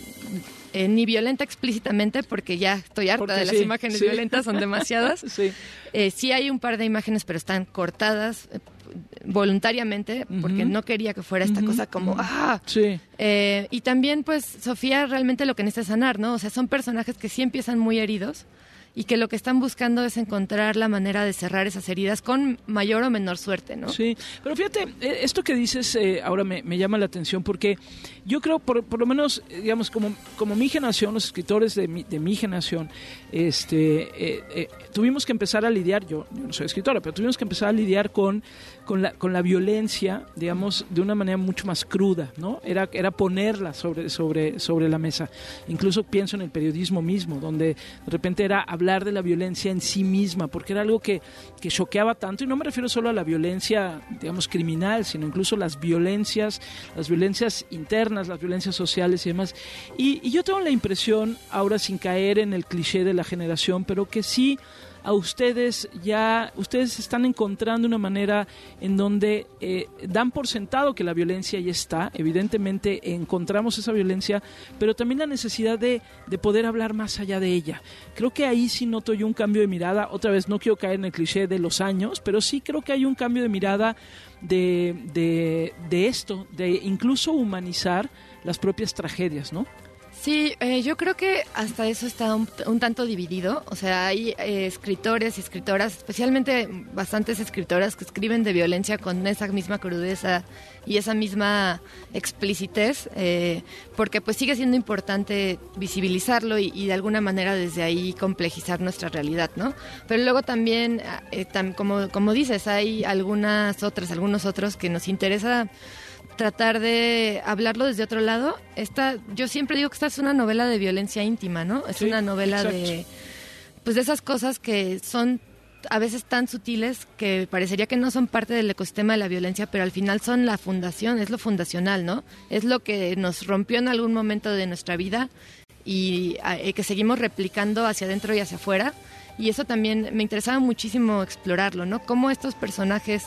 ni violenta explícitamente, porque ya estoy harta de las imágenes violentas, son demasiadas. Sí hay un par de imágenes, pero están cortadas voluntariamente, porque no quería que fuera esta cosa como y también pues Sofía realmente lo que necesita es sanar, ¿no? O sea, son personajes que sí empiezan muy heridos y que lo que están buscando es encontrar la manera de cerrar esas heridas con mayor o menor suerte, ¿no? Sí, pero fíjate, esto que dices ahora me llama la atención, porque yo creo, por lo menos, digamos, como mi generación, los escritores de mi generación, tuvimos que empezar a lidiar, yo no soy escritora, pero tuvimos que empezar a lidiar con la violencia, digamos, de una manera mucho más cruda, ¿no? Era ponerla sobre la mesa. Incluso pienso en el periodismo mismo, donde de repente era hablar de la violencia en sí misma, porque era algo que choqueaba tanto, y no me refiero solo a la violencia, digamos, criminal, sino incluso las violencias internas, las violencias sociales y demás. Y yo tengo la impresión, ahora sin caer en el cliché de la generación, pero que sí ustedes están encontrando una manera en donde dan por sentado que la violencia ya está, evidentemente encontramos esa violencia, pero también la necesidad de poder hablar más allá de ella. Creo que ahí sí noto yo un cambio de mirada, otra vez no quiero caer en el cliché de los años, pero sí creo que hay un cambio de mirada de esto, de incluso humanizar las propias tragedias, ¿no? Sí, yo creo que hasta eso está un tanto dividido. O sea, hay escritores y escritoras, especialmente bastantes escritoras que escriben de violencia con esa misma crudeza y esa misma explicitez, porque pues sigue siendo importante visibilizarlo y de alguna manera desde ahí complejizar nuestra realidad, ¿no? Pero luego también, como dices, hay algunos otros que nos interesa tratar de hablarlo desde otro lado. Yo siempre digo que esta es una novela de violencia íntima, ¿no? Es una novela de esas cosas que son a veces tan sutiles que parecería que no son parte del ecosistema de la violencia, pero al final son la fundación, es lo fundacional, ¿no? Es lo que nos rompió en algún momento de nuestra vida y que seguimos replicando hacia adentro y hacia afuera. Y eso también me interesaba muchísimo explorarlo, ¿no? Cómo estos personajes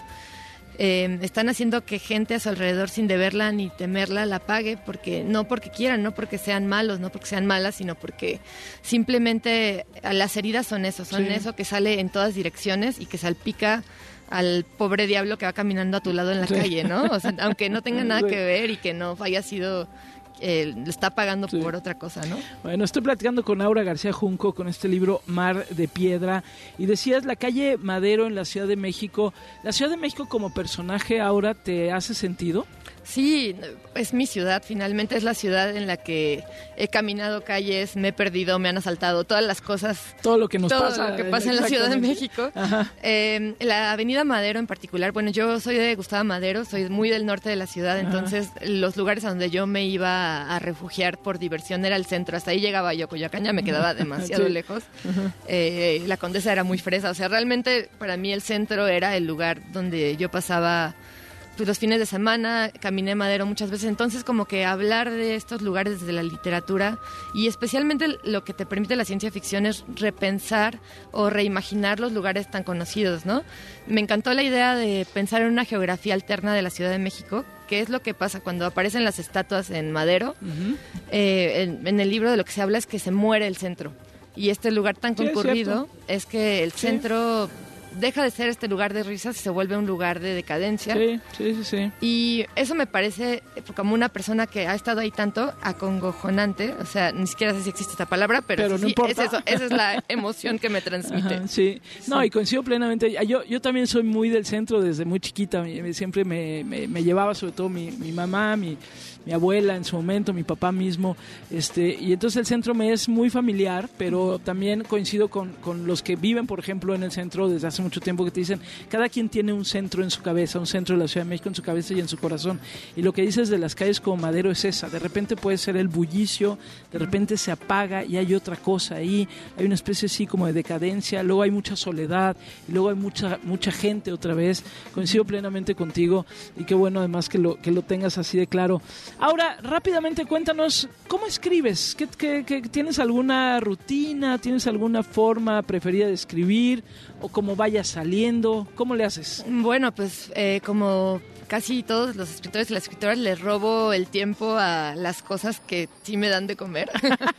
están haciendo que gente a su alrededor, sin deberla ni temerla, la pague, no porque quieran, no porque sean malos, no porque sean malas, sino porque simplemente las heridas son eso que sale en todas direcciones y que salpica al pobre diablo que va caminando a tu lado en la calle, ¿no? O sea, aunque no tenga nada que ver y que no haya sido... lo está pagando por otra cosa, ¿no? Bueno, estoy platicando con Aura García Junco con este libro Mar de Piedra, y decías la calle Madero en la Ciudad de México. ¿La Ciudad de México como personaje, Aura, te hace sentido? Sí, es mi ciudad, finalmente es la ciudad en la que he caminado calles, me he perdido, me han asaltado, todas las cosas. Todo lo que pasa en la Ciudad de México. La avenida Madero en particular, bueno, yo soy de Gustavo Madero, soy muy del norte de la ciudad, entonces los lugares a donde yo me iba a refugiar por diversión era el centro, hasta ahí llegaba yo, Coyoacán ya me quedaba demasiado lejos. La Condesa era muy fresa, o sea, realmente para mí el centro era el lugar donde yo pasaba los fines de semana, caminé Madero muchas veces, entonces como que hablar de estos lugares desde la literatura y especialmente lo que te permite la ciencia ficción es repensar o reimaginar los lugares tan conocidos, ¿no? Me encantó la idea de pensar en una geografía alterna de la Ciudad de México, que es lo que pasa cuando aparecen las estatuas en Madero. En el libro de lo que se habla es que se muere el centro, y este lugar tan concurrido es que el centro deja de ser este lugar de risas y se vuelve un lugar de decadencia. Sí. Y eso me parece, como una persona que ha estado ahí tanto, acongojonante. O sea, ni siquiera sé si existe esta palabra, pero no sí, importa. Es eso, esa es la emoción que me transmite. Sí, no, y coincido plenamente. Yo también soy muy del centro desde muy chiquita. Siempre me llevaba, sobre todo mi mamá, mi abuela en su momento, mi papá mismo, y entonces el centro me es muy familiar, pero también coincido con los que viven, por ejemplo, en el centro desde hace mucho tiempo, que te dicen, cada quien tiene un centro en su cabeza, un centro de la Ciudad de México en su cabeza y en su corazón, y lo que dices de las calles como Madero es esa, de repente puede ser el bullicio, de repente se apaga y hay otra cosa ahí, hay una especie así como de decadencia, luego hay mucha soledad, y luego hay mucha gente otra vez. Coincido plenamente contigo, y qué bueno además que lo tengas así de claro. Ahora, rápidamente cuéntanos, ¿cómo escribes? ¿Qué tienes alguna rutina? ¿Tienes alguna forma preferida de escribir? ¿O cómo vayas saliendo? ¿Cómo le haces? Bueno, pues como casi todos los escritores y las escritoras, les robo el tiempo a las cosas que sí me dan de comer.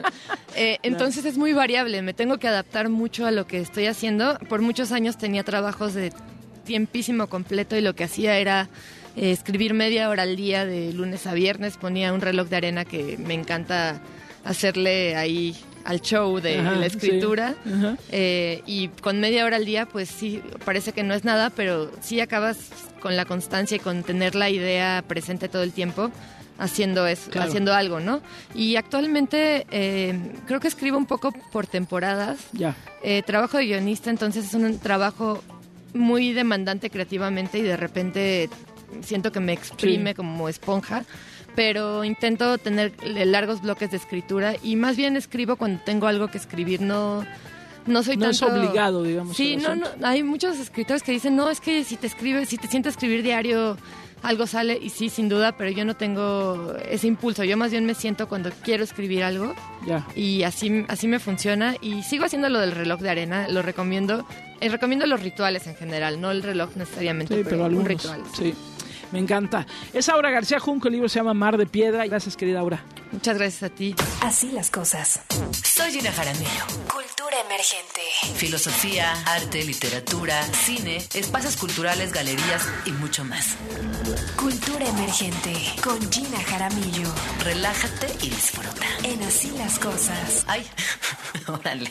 Entonces es muy variable, me tengo que adaptar mucho a lo que estoy haciendo. Por muchos años tenía trabajos de tiempísimo completo y lo que hacía era escribir media hora al día de lunes a viernes. Ponía un reloj de arena que me encanta hacerle ahí al show de la escritura. Sí. Y con media hora al día, pues sí, parece que no es nada, pero sí acabas con la constancia y con tener la idea presente todo el tiempo haciendo eso, claro, haciendo algo, ¿no? Y actualmente creo que escribo un poco por temporadas. Trabajo de guionista, entonces es un trabajo muy demandante creativamente y de repente siento que me exprime como esponja, pero intento tener largos bloques de escritura y más bien escribo cuando tengo algo que escribir, no soy tanto... No es obligado, digamos. Sí, no, hay muchos escritores que dicen, no, es que si te sientes a escribir diario, algo sale y sí, sin duda, pero yo no tengo ese impulso. Yo más bien me siento cuando quiero escribir algo y así me funciona. Y sigo haciendo lo del reloj de arena, lo recomiendo. Recomiendo los rituales en general, no el reloj necesariamente, pero un ritual. Sí. Me encanta. Es Aura García Junco, el libro se llama Mar de Piedra. Gracias, querida Aura. Muchas gracias a ti. Así las cosas. Soy Gina Jaramillo. Cultura emergente. Filosofía, arte, literatura, cine, espacios culturales, galerías y mucho más. Cultura emergente con Gina Jaramillo. Relájate y disfruta. En Así las cosas. Ay, órale.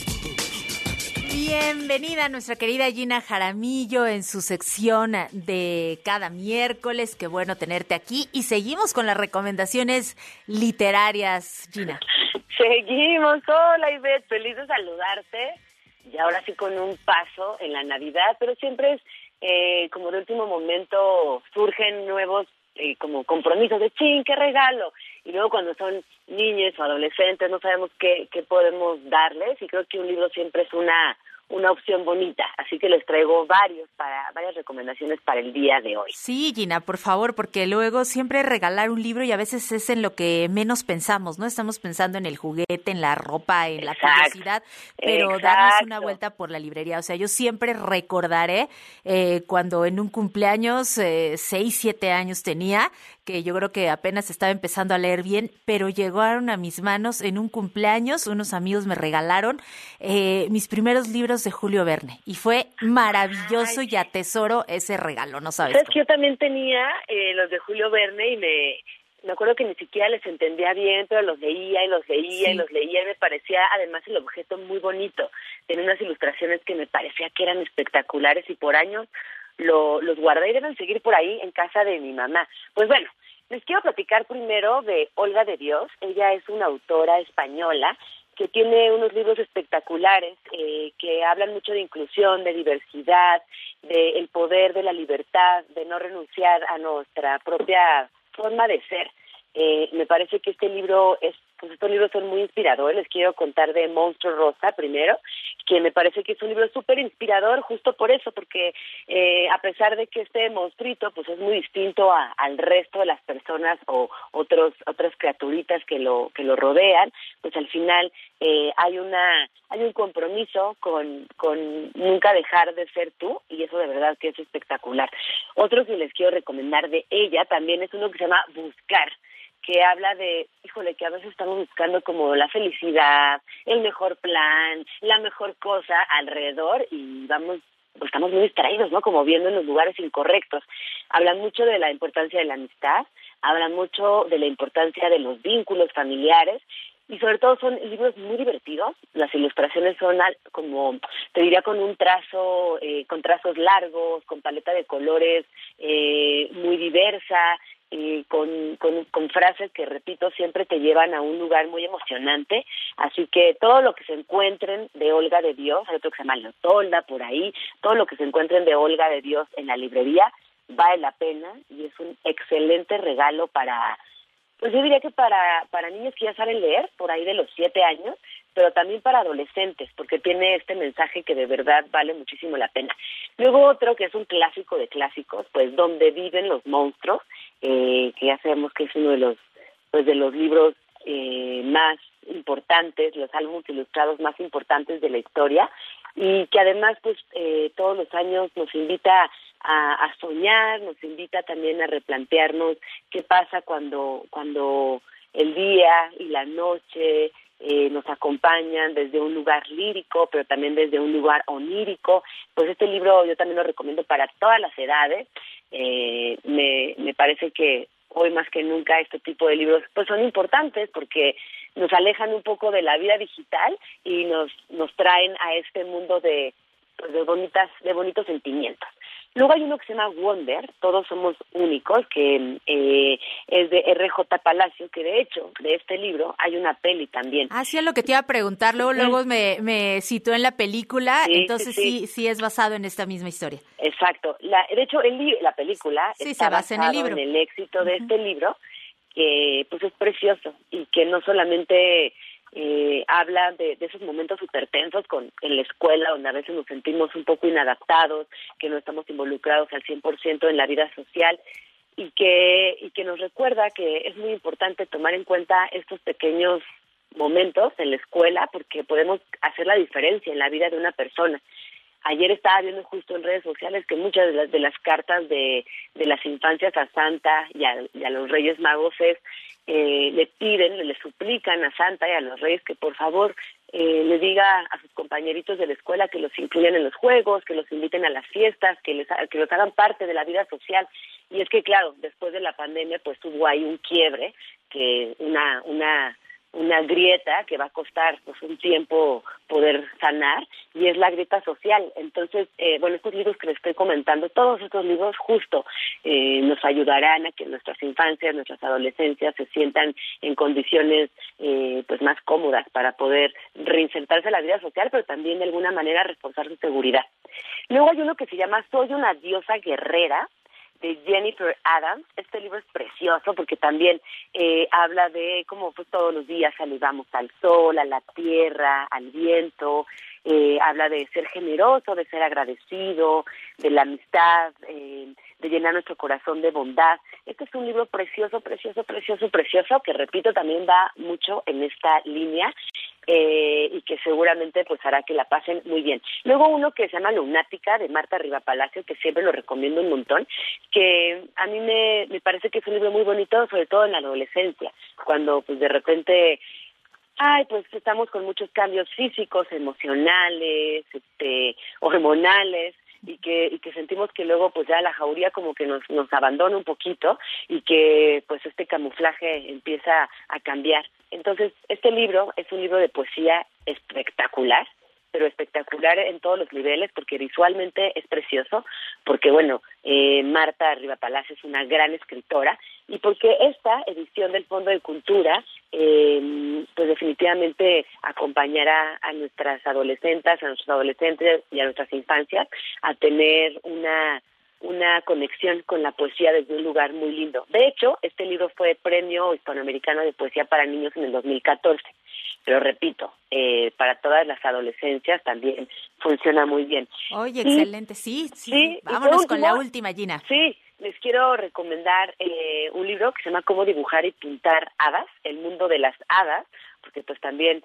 Bienvenida nuestra querida Gina Jaramillo en su sección de cada miércoles. Qué bueno tenerte aquí. Y seguimos con las recomendaciones literarias, Gina. Seguimos. Hola, Ivette. Feliz de saludarte. Y ahora sí con un paso en la Navidad, pero siempre es como de último momento surgen nuevos como compromisos de ¡chin, qué regalo! Y luego cuando son niños o adolescentes no sabemos qué podemos darles, y creo que un libro siempre es una opción bonita, así que les traigo varias recomendaciones para el día de hoy. Sí, Gina, por favor, porque luego siempre regalar un libro y a veces es en lo que menos pensamos, ¿no? Estamos pensando en el juguete, en la ropa, en la curiosidad, pero darnos una vuelta por la librería. O sea, yo siempre recordaré cuando en un cumpleaños, 6, 7 años tenía, que yo creo que apenas estaba empezando a leer bien, pero llegaron a mis manos en un cumpleaños, unos amigos me regalaron mis primeros libros de Julio Verne, y fue maravilloso. Y atesoro ese regalo, ¿no sabes? ¿Sabes que yo también tenía los de Julio Verne y me acuerdo que ni siquiera les entendía bien, pero los leía y los leía y los leía, y me parecía además el objeto muy bonito. Tenía unas ilustraciones que me parecía que eran espectaculares y por años los guardé y deben seguir por ahí en casa de mi mamá. Pues bueno, les quiero platicar primero de Olga de Dios. Ella es una autora española que tiene unos libros espectaculares que hablan mucho de inclusión, de diversidad, de el poder de la libertad, de no renunciar a nuestra propia forma de ser. Me parece que estos libros son muy inspiradores. Les quiero contar de Monstruo Rosa primero, que me parece que es un libro súper inspirador justo por eso, porque a pesar de que este monstruito pues es muy distinto al resto de las personas o otras criaturitas que lo rodean, pues al final hay un compromiso con nunca dejar de ser tú, y eso de verdad que es espectacular. Otro que les quiero recomendar de ella también es uno que se llama Buscar, que habla de, que a veces estamos buscando como la felicidad, el mejor plan, la mejor cosa alrededor y estamos muy distraídos, ¿no? Como viendo en los lugares incorrectos. Hablan mucho de la importancia de la amistad, hablan mucho de la importancia de los vínculos familiares, y sobre todo son libros muy divertidos. Las ilustraciones son como, te diría, con un trazo, con trazos largos, con paleta de colores muy diversa, con frases que, repito, siempre te llevan a un lugar muy emocionante. Así que todo lo que se encuentren de Olga de Dios, hay otro que se llama La Tolda por ahí, todo lo que se encuentren de Olga de Dios en la librería vale la pena y es un excelente regalo pues yo diría que para niños que ya saben leer, por ahí de los 7 años, pero también para adolescentes, porque tiene este mensaje que de verdad vale muchísimo la pena. Luego otro que es un clásico de clásicos, pues Donde viven los monstruos, que ya sabemos que es uno de los libros más importantes, los álbumes ilustrados más importantes de la historia, y que además pues todos los años nos invita a soñar, nos invita también a replantearnos qué pasa cuando el día y la noche nos acompañan desde un lugar lírico, pero también desde un lugar onírico. Pues este libro yo también lo recomiendo para todas las edades. Me parece que hoy más que nunca este tipo de libros pues son importantes porque nos alejan un poco de la vida digital y nos traen a este mundo de bonitos sentimientos. Luego hay uno que se llama Wonder, Todos somos únicos, que es de R.J. Palacio, que de hecho, de este libro hay una peli también. Sí, es lo que te iba a preguntar, luego me citó en la película, sí, entonces sí es basado en esta misma historia. Exacto, de hecho la película está basada en el éxito de este libro, que pues es precioso y que no solamente habla de esos momentos súper tensos en la escuela, donde a veces nos sentimos un poco inadaptados, que no estamos involucrados al 100% en la vida social, y que nos recuerda que es muy importante tomar en cuenta estos pequeños momentos en la escuela, porque podemos hacer la diferencia en la vida de una persona. Ayer estaba viendo justo en redes sociales que muchas de las cartas de las infancias a Santa y a los Reyes Magos le suplican a Santa y a los Reyes que por favor le diga a sus compañeritos de la escuela que los incluyan en los juegos, que los inviten a las fiestas, que los hagan parte de la vida social. Y es que claro, después de la pandemia pues hubo ahí un quiebre, que una grieta que va a costar pues un tiempo poder sanar, y es la grieta social. Entonces, estos libros que les estoy comentando, todos estos libros justo nos ayudarán a que nuestras infancias, nuestras adolescencias se sientan en condiciones pues más cómodas para poder reinsertarse a la vida social, pero también de alguna manera reforzar su seguridad. Luego hay uno que se llama Soy una diosa guerrera, de Jennifer Adams. Este libro es precioso porque también habla de cómo pues todos los días saludamos al sol, a la tierra, al viento, habla de ser generoso, de ser agradecido, de la amistad, de llenar nuestro corazón de bondad. Este es un libro precioso, precioso, precioso, precioso, que repito, también va mucho en esta línea, y que seguramente pues hará que la pasen muy bien. Luego uno que se llama Lunática, de Marta Rivapalacio, que siempre lo recomiendo un montón, que a mí me parece que es un libro muy bonito, sobre todo en la adolescencia, cuando pues de repente pues estamos con muchos cambios físicos, emocionales, hormonales, y que sentimos que luego pues ya la jauría como que nos abandona un poquito, y que pues este camuflaje empieza a cambiar. Entonces, este libro es un libro de poesía espectacular, pero espectacular en todos los niveles, porque visualmente es precioso, porque Marta Rivapalacio es una gran escritora, y porque esta edición del Fondo de Cultura pues definitivamente acompañará a nuestras adolescentes, a nuestros adolescentes y a nuestras infancias a tener una conexión con la poesía desde un lugar muy lindo. De hecho, este libro fue Premio Hispanoamericano de Poesía para Niños en el 2014. Pero repito, para todas las adolescencias también funciona muy bien. Oye, excelente. Sí. Vámonos con la última, Gina. Sí, les quiero recomendar un libro que se llama Cómo dibujar y pintar hadas, el mundo de las hadas, porque pues también,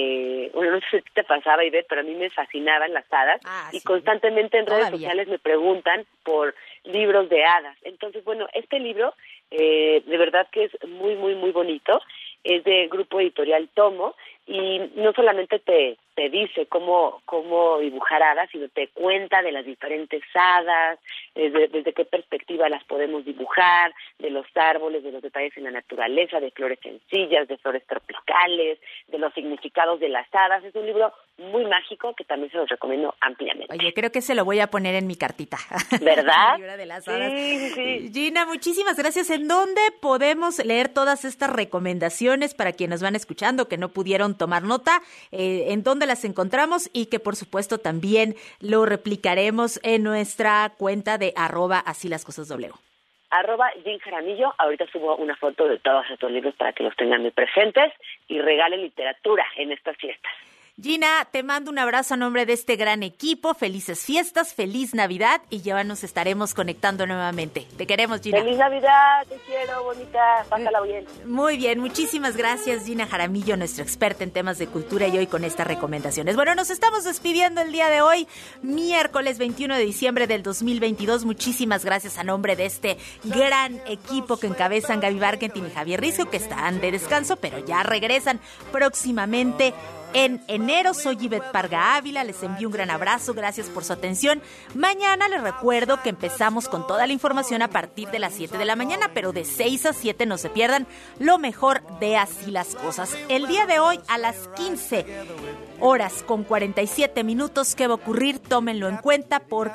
no sé si te pasaba, Ivette, pero a mí me fascinaban las hadas, y constantemente en redes sociales me preguntan por libros de hadas. Entonces, este libro de verdad que es muy, muy, muy bonito. Es de Grupo Editorial Tomo, y no solamente te dice cómo dibujar hadas, sino te cuenta de las diferentes hadas, desde qué perspectiva las podemos dibujar, de los árboles, de los detalles en la naturaleza, de flores sencillas, de flores tropicales, de los significados de las hadas. Es un libro muy mágico que también se los recomiendo ampliamente. Oye, creo que se lo voy a poner en mi cartita. ¿Verdad? El libro de las hadas. Sí. Gina, muchísimas gracias. ¿En dónde podemos leer todas estas recomendaciones para quienes van escuchando, que no pudieron tomar nota? ¿En dónde las encontramos? Y que por supuesto también lo replicaremos en nuestra cuenta de @asílascosasw. @Jean Jaramillo. Ahorita subo una foto de todos estos libros para que los tengan muy presentes y regalen literatura en estas fiestas. Gina, te mando un abrazo a nombre de este gran equipo. Felices fiestas, feliz Navidad, y ya nos estaremos conectando nuevamente. Te queremos, Gina. Feliz Navidad, te quiero, bonita, pásala bien. Muy bien, muchísimas gracias, Gina Jaramillo, nuestra experta en temas de cultura, y hoy con estas recomendaciones. Bueno, nos estamos despidiendo el día de hoy, miércoles 21 de diciembre del 2022. Muchísimas gracias a nombre de este gran equipo que encabezan Gaby Barkentin y Javier Rizzo, que están de descanso, pero ya regresan próximamente en enero. Soy Ivette Parga Ávila, les envío un gran abrazo, gracias por su atención. Mañana les recuerdo que empezamos con toda la información a partir de las 7 de la mañana, pero de 6 a 7 no se pierdan lo mejor de Así las Cosas. El día de hoy a las 15 horas con 47 minutos, ¿qué va a ocurrir? Tómenlo en cuenta porque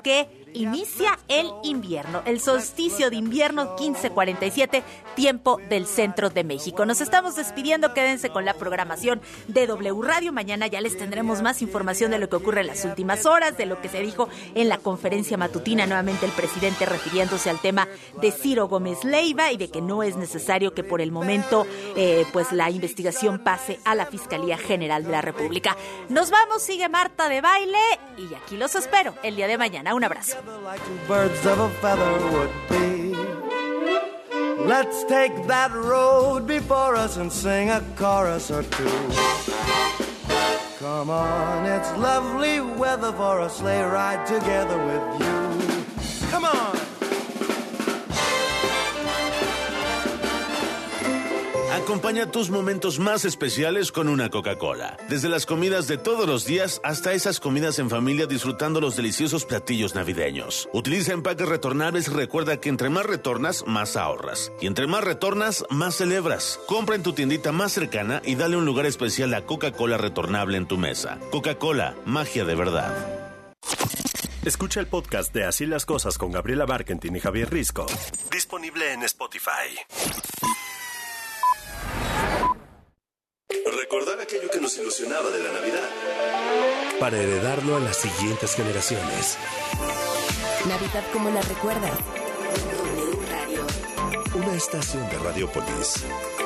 inicia el invierno, el solsticio de invierno 15:47, tiempo del centro de México. Nos estamos despidiendo, quédense con la programación de W Radio. Mañana ya les tendremos más información de lo que ocurre en las últimas horas, de lo que se dijo en la conferencia matutina, nuevamente el presidente refiriéndose al tema de Ciro Gómez Leiva y de que no es necesario que por el momento pues la investigación pase a la Fiscalía General de la República. Nos vamos, sigue Marta de Baile y aquí los espero el día de mañana. Un abrazo. Let's take that road before us and sing a chorus or two. Come on, it's lovely weather for a sleigh ride together with you. Come on! Acompaña tus momentos más especiales con una Coca-Cola. Desde las comidas de todos los días hasta esas comidas en familia disfrutando los deliciosos platillos navideños. Utiliza empaques retornables y recuerda que entre más retornas, más ahorras. Y entre más retornas, más celebras. Compra en tu tiendita más cercana y dale un lugar especial a Coca-Cola retornable en tu mesa. Coca-Cola, magia de verdad. Escucha el podcast de Así las Cosas con Gabriela Barkentin y Javier Risco. Disponible en Spotify. Recordar aquello que nos ilusionaba de la Navidad para heredarlo a las siguientes generaciones. Navidad como la recuerdas. W Radio. Una estación de Radiopolis.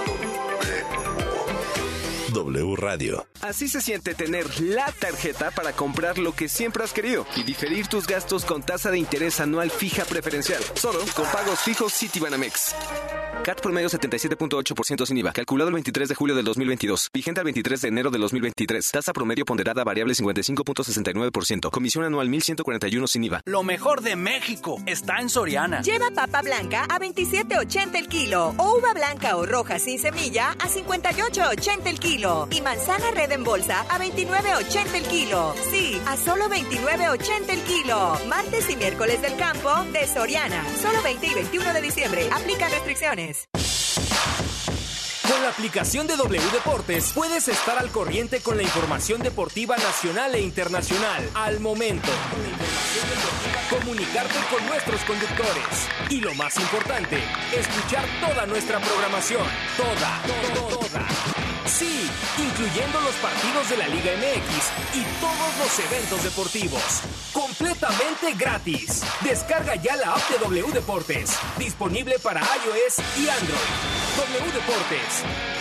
W Radio. Así se siente tener la tarjeta para comprar lo que siempre has querido y diferir tus gastos con tasa de interés anual fija preferencial. Solo con pagos fijos Citibanamex. CAT promedio 77.8% sin IVA. Calculado el 23 de julio del 2022. Vigente al 23 de enero del 2023. Tasa promedio ponderada variable 55.69%. Comisión anual 1,141 sin IVA. Lo mejor de México está en Soriana. Lleva papa blanca a 27.80 el kilo. O uva blanca o roja sin semilla a 58.80 el kilo. Y manzana red en bolsa a 29.80 el kilo. Sí, a solo 29.80 el kilo. Martes y miércoles del campo de Soriana. Solo 20 y 21 de diciembre. Aplican restricciones. Con la aplicación de W Deportes puedes estar al corriente con la información deportiva nacional e internacional al momento. Comunicarte con nuestros conductores. Y lo más importante, escuchar toda nuestra programación. Toda. Sí, incluyendo los partidos de la Liga MX y todos los eventos deportivos. Completamente gratis. Descarga ya la app de W Deportes. Disponible para iOS y Android. W Deportes.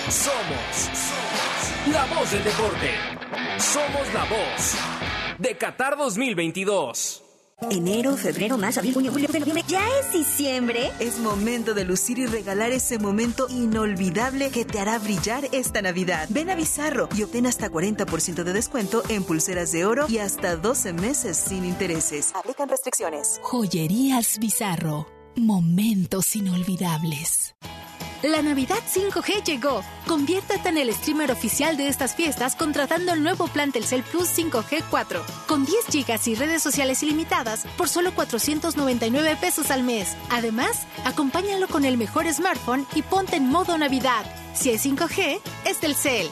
Somos la voz del deporte. Somos la voz de Qatar 2022. Enero, febrero, marzo, abril, junio, julio, noviembre. ¿Ya es diciembre? Es momento de lucir y regalar ese momento inolvidable que te hará brillar esta Navidad. Ven a Bizarro y obtén hasta 40% de descuento en pulseras de oro y hasta 12 meses sin intereses. Aplican restricciones. Joyerías Bizarro. Momentos inolvidables. La Navidad 5G llegó. Conviértete en el streamer oficial de estas fiestas contratando el nuevo plan Telcel Plus 5G 4. Con 10 gigas y redes sociales ilimitadas por solo 499 pesos al mes. Además, acompáñalo con el mejor smartphone y ponte en modo Navidad. Si es 5G, es Telcel.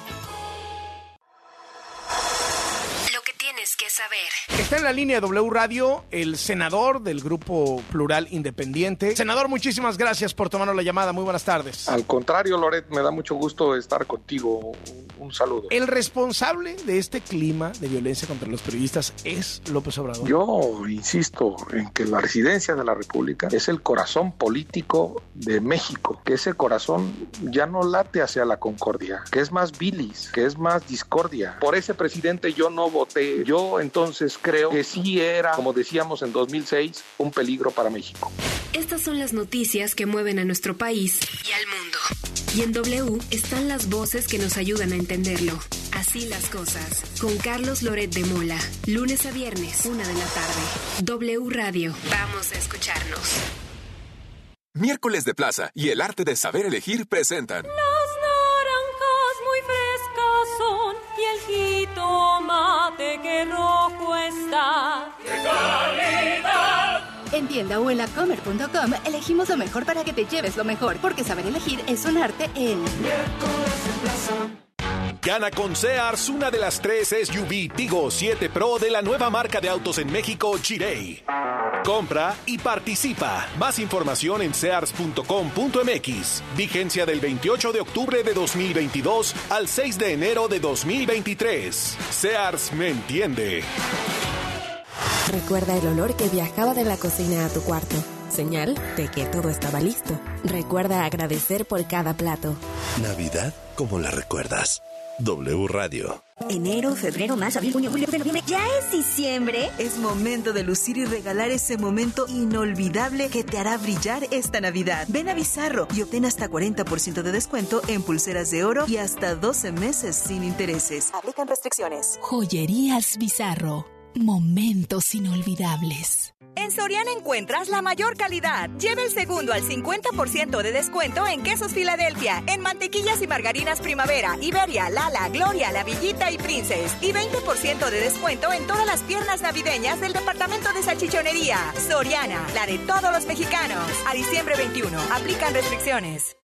Que saber. Está en la línea de W Radio el senador del Grupo Plural Independiente. Senador, muchísimas gracias por tomarnos la llamada. Muy buenas tardes. Al contrario, Loret, me da mucho gusto estar contigo. Un saludo. ¿El responsable de este clima de violencia contra los periodistas es López Obrador? Yo insisto en que la Residencia de la República es el corazón político de México, que ese corazón ya no late hacia la concordia, que es más bilis, que es más discordia. Por ese presidente yo no voté. Yo entonces creo que sí era, como decíamos en 2006, un peligro para México. Estas son las noticias que mueven a nuestro país y al mundo. Y en W están las voces que nos ayudan a entenderlo. Así las cosas. Con Carlos Loret de Mola. Lunes a viernes, 1 de la tarde. W Radio. Vamos a escucharnos. Miércoles de Plaza y el arte de saber elegir presentan. Las naranjas muy frescas son y el jitomate que rojo está. ¡Qué calidad! En tienda o en lacomer.com elegimos lo mejor para que te lleves lo mejor, porque saber elegir es un arte en... Miércoles de Plaza. Gana con Sears una de las 3 SUV Tigo 7 Pro de la nueva marca de autos en México, Chery. Compra y participa. Más información en sears.com.mx. Vigencia del 28 de octubre de 2022 al 6 de enero de 2023. Sears me entiende. Recuerda el olor que viajaba de la cocina a tu cuarto. Señal de que todo estaba listo. Recuerda agradecer por cada plato. Navidad como la recuerdas. W Radio. Enero, febrero, marzo, abril, junio, julio, noviembre. ¿Ya es diciembre? Es momento de lucir y regalar ese momento inolvidable que te hará brillar esta Navidad. Ven a Bizarro y obtén hasta 40% de descuento en pulseras de oro y hasta 12 meses sin intereses. Aplican restricciones. Joyerías Bizarro. Momentos inolvidables. En Soriana encuentras la mayor calidad. Lleva el segundo al 50% de descuento en quesos Filadelfia, en mantequillas y margarinas Primavera, Iberia, Lala, Gloria, La Villita y Princess. Y 20% de descuento en todas las piernas navideñas del departamento de salchichonería. Soriana, la de todos los mexicanos. A diciembre 21. Aplican restricciones.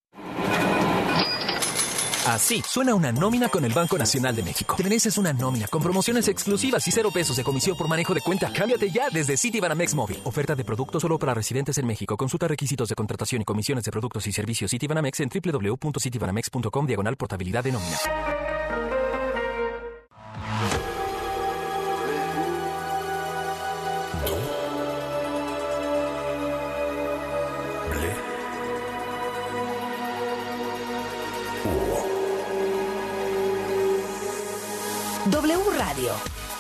Así suena una nómina con el Banco Nacional de México. Te mereces una nómina con promociones exclusivas y 0 pesos de comisión por manejo de cuenta. Cámbiate ya desde Citibanamex Móvil. Oferta de producto solo para residentes en México. Consulta requisitos de contratación y comisiones de productos y servicios Citibanamex en www.citibanamex.com/portabilidad de nómina. W Radio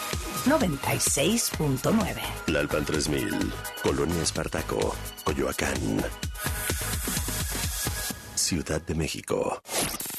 96.9. Tlalpan 3000, Colonia Espartaco, Coyoacán, Ciudad de México.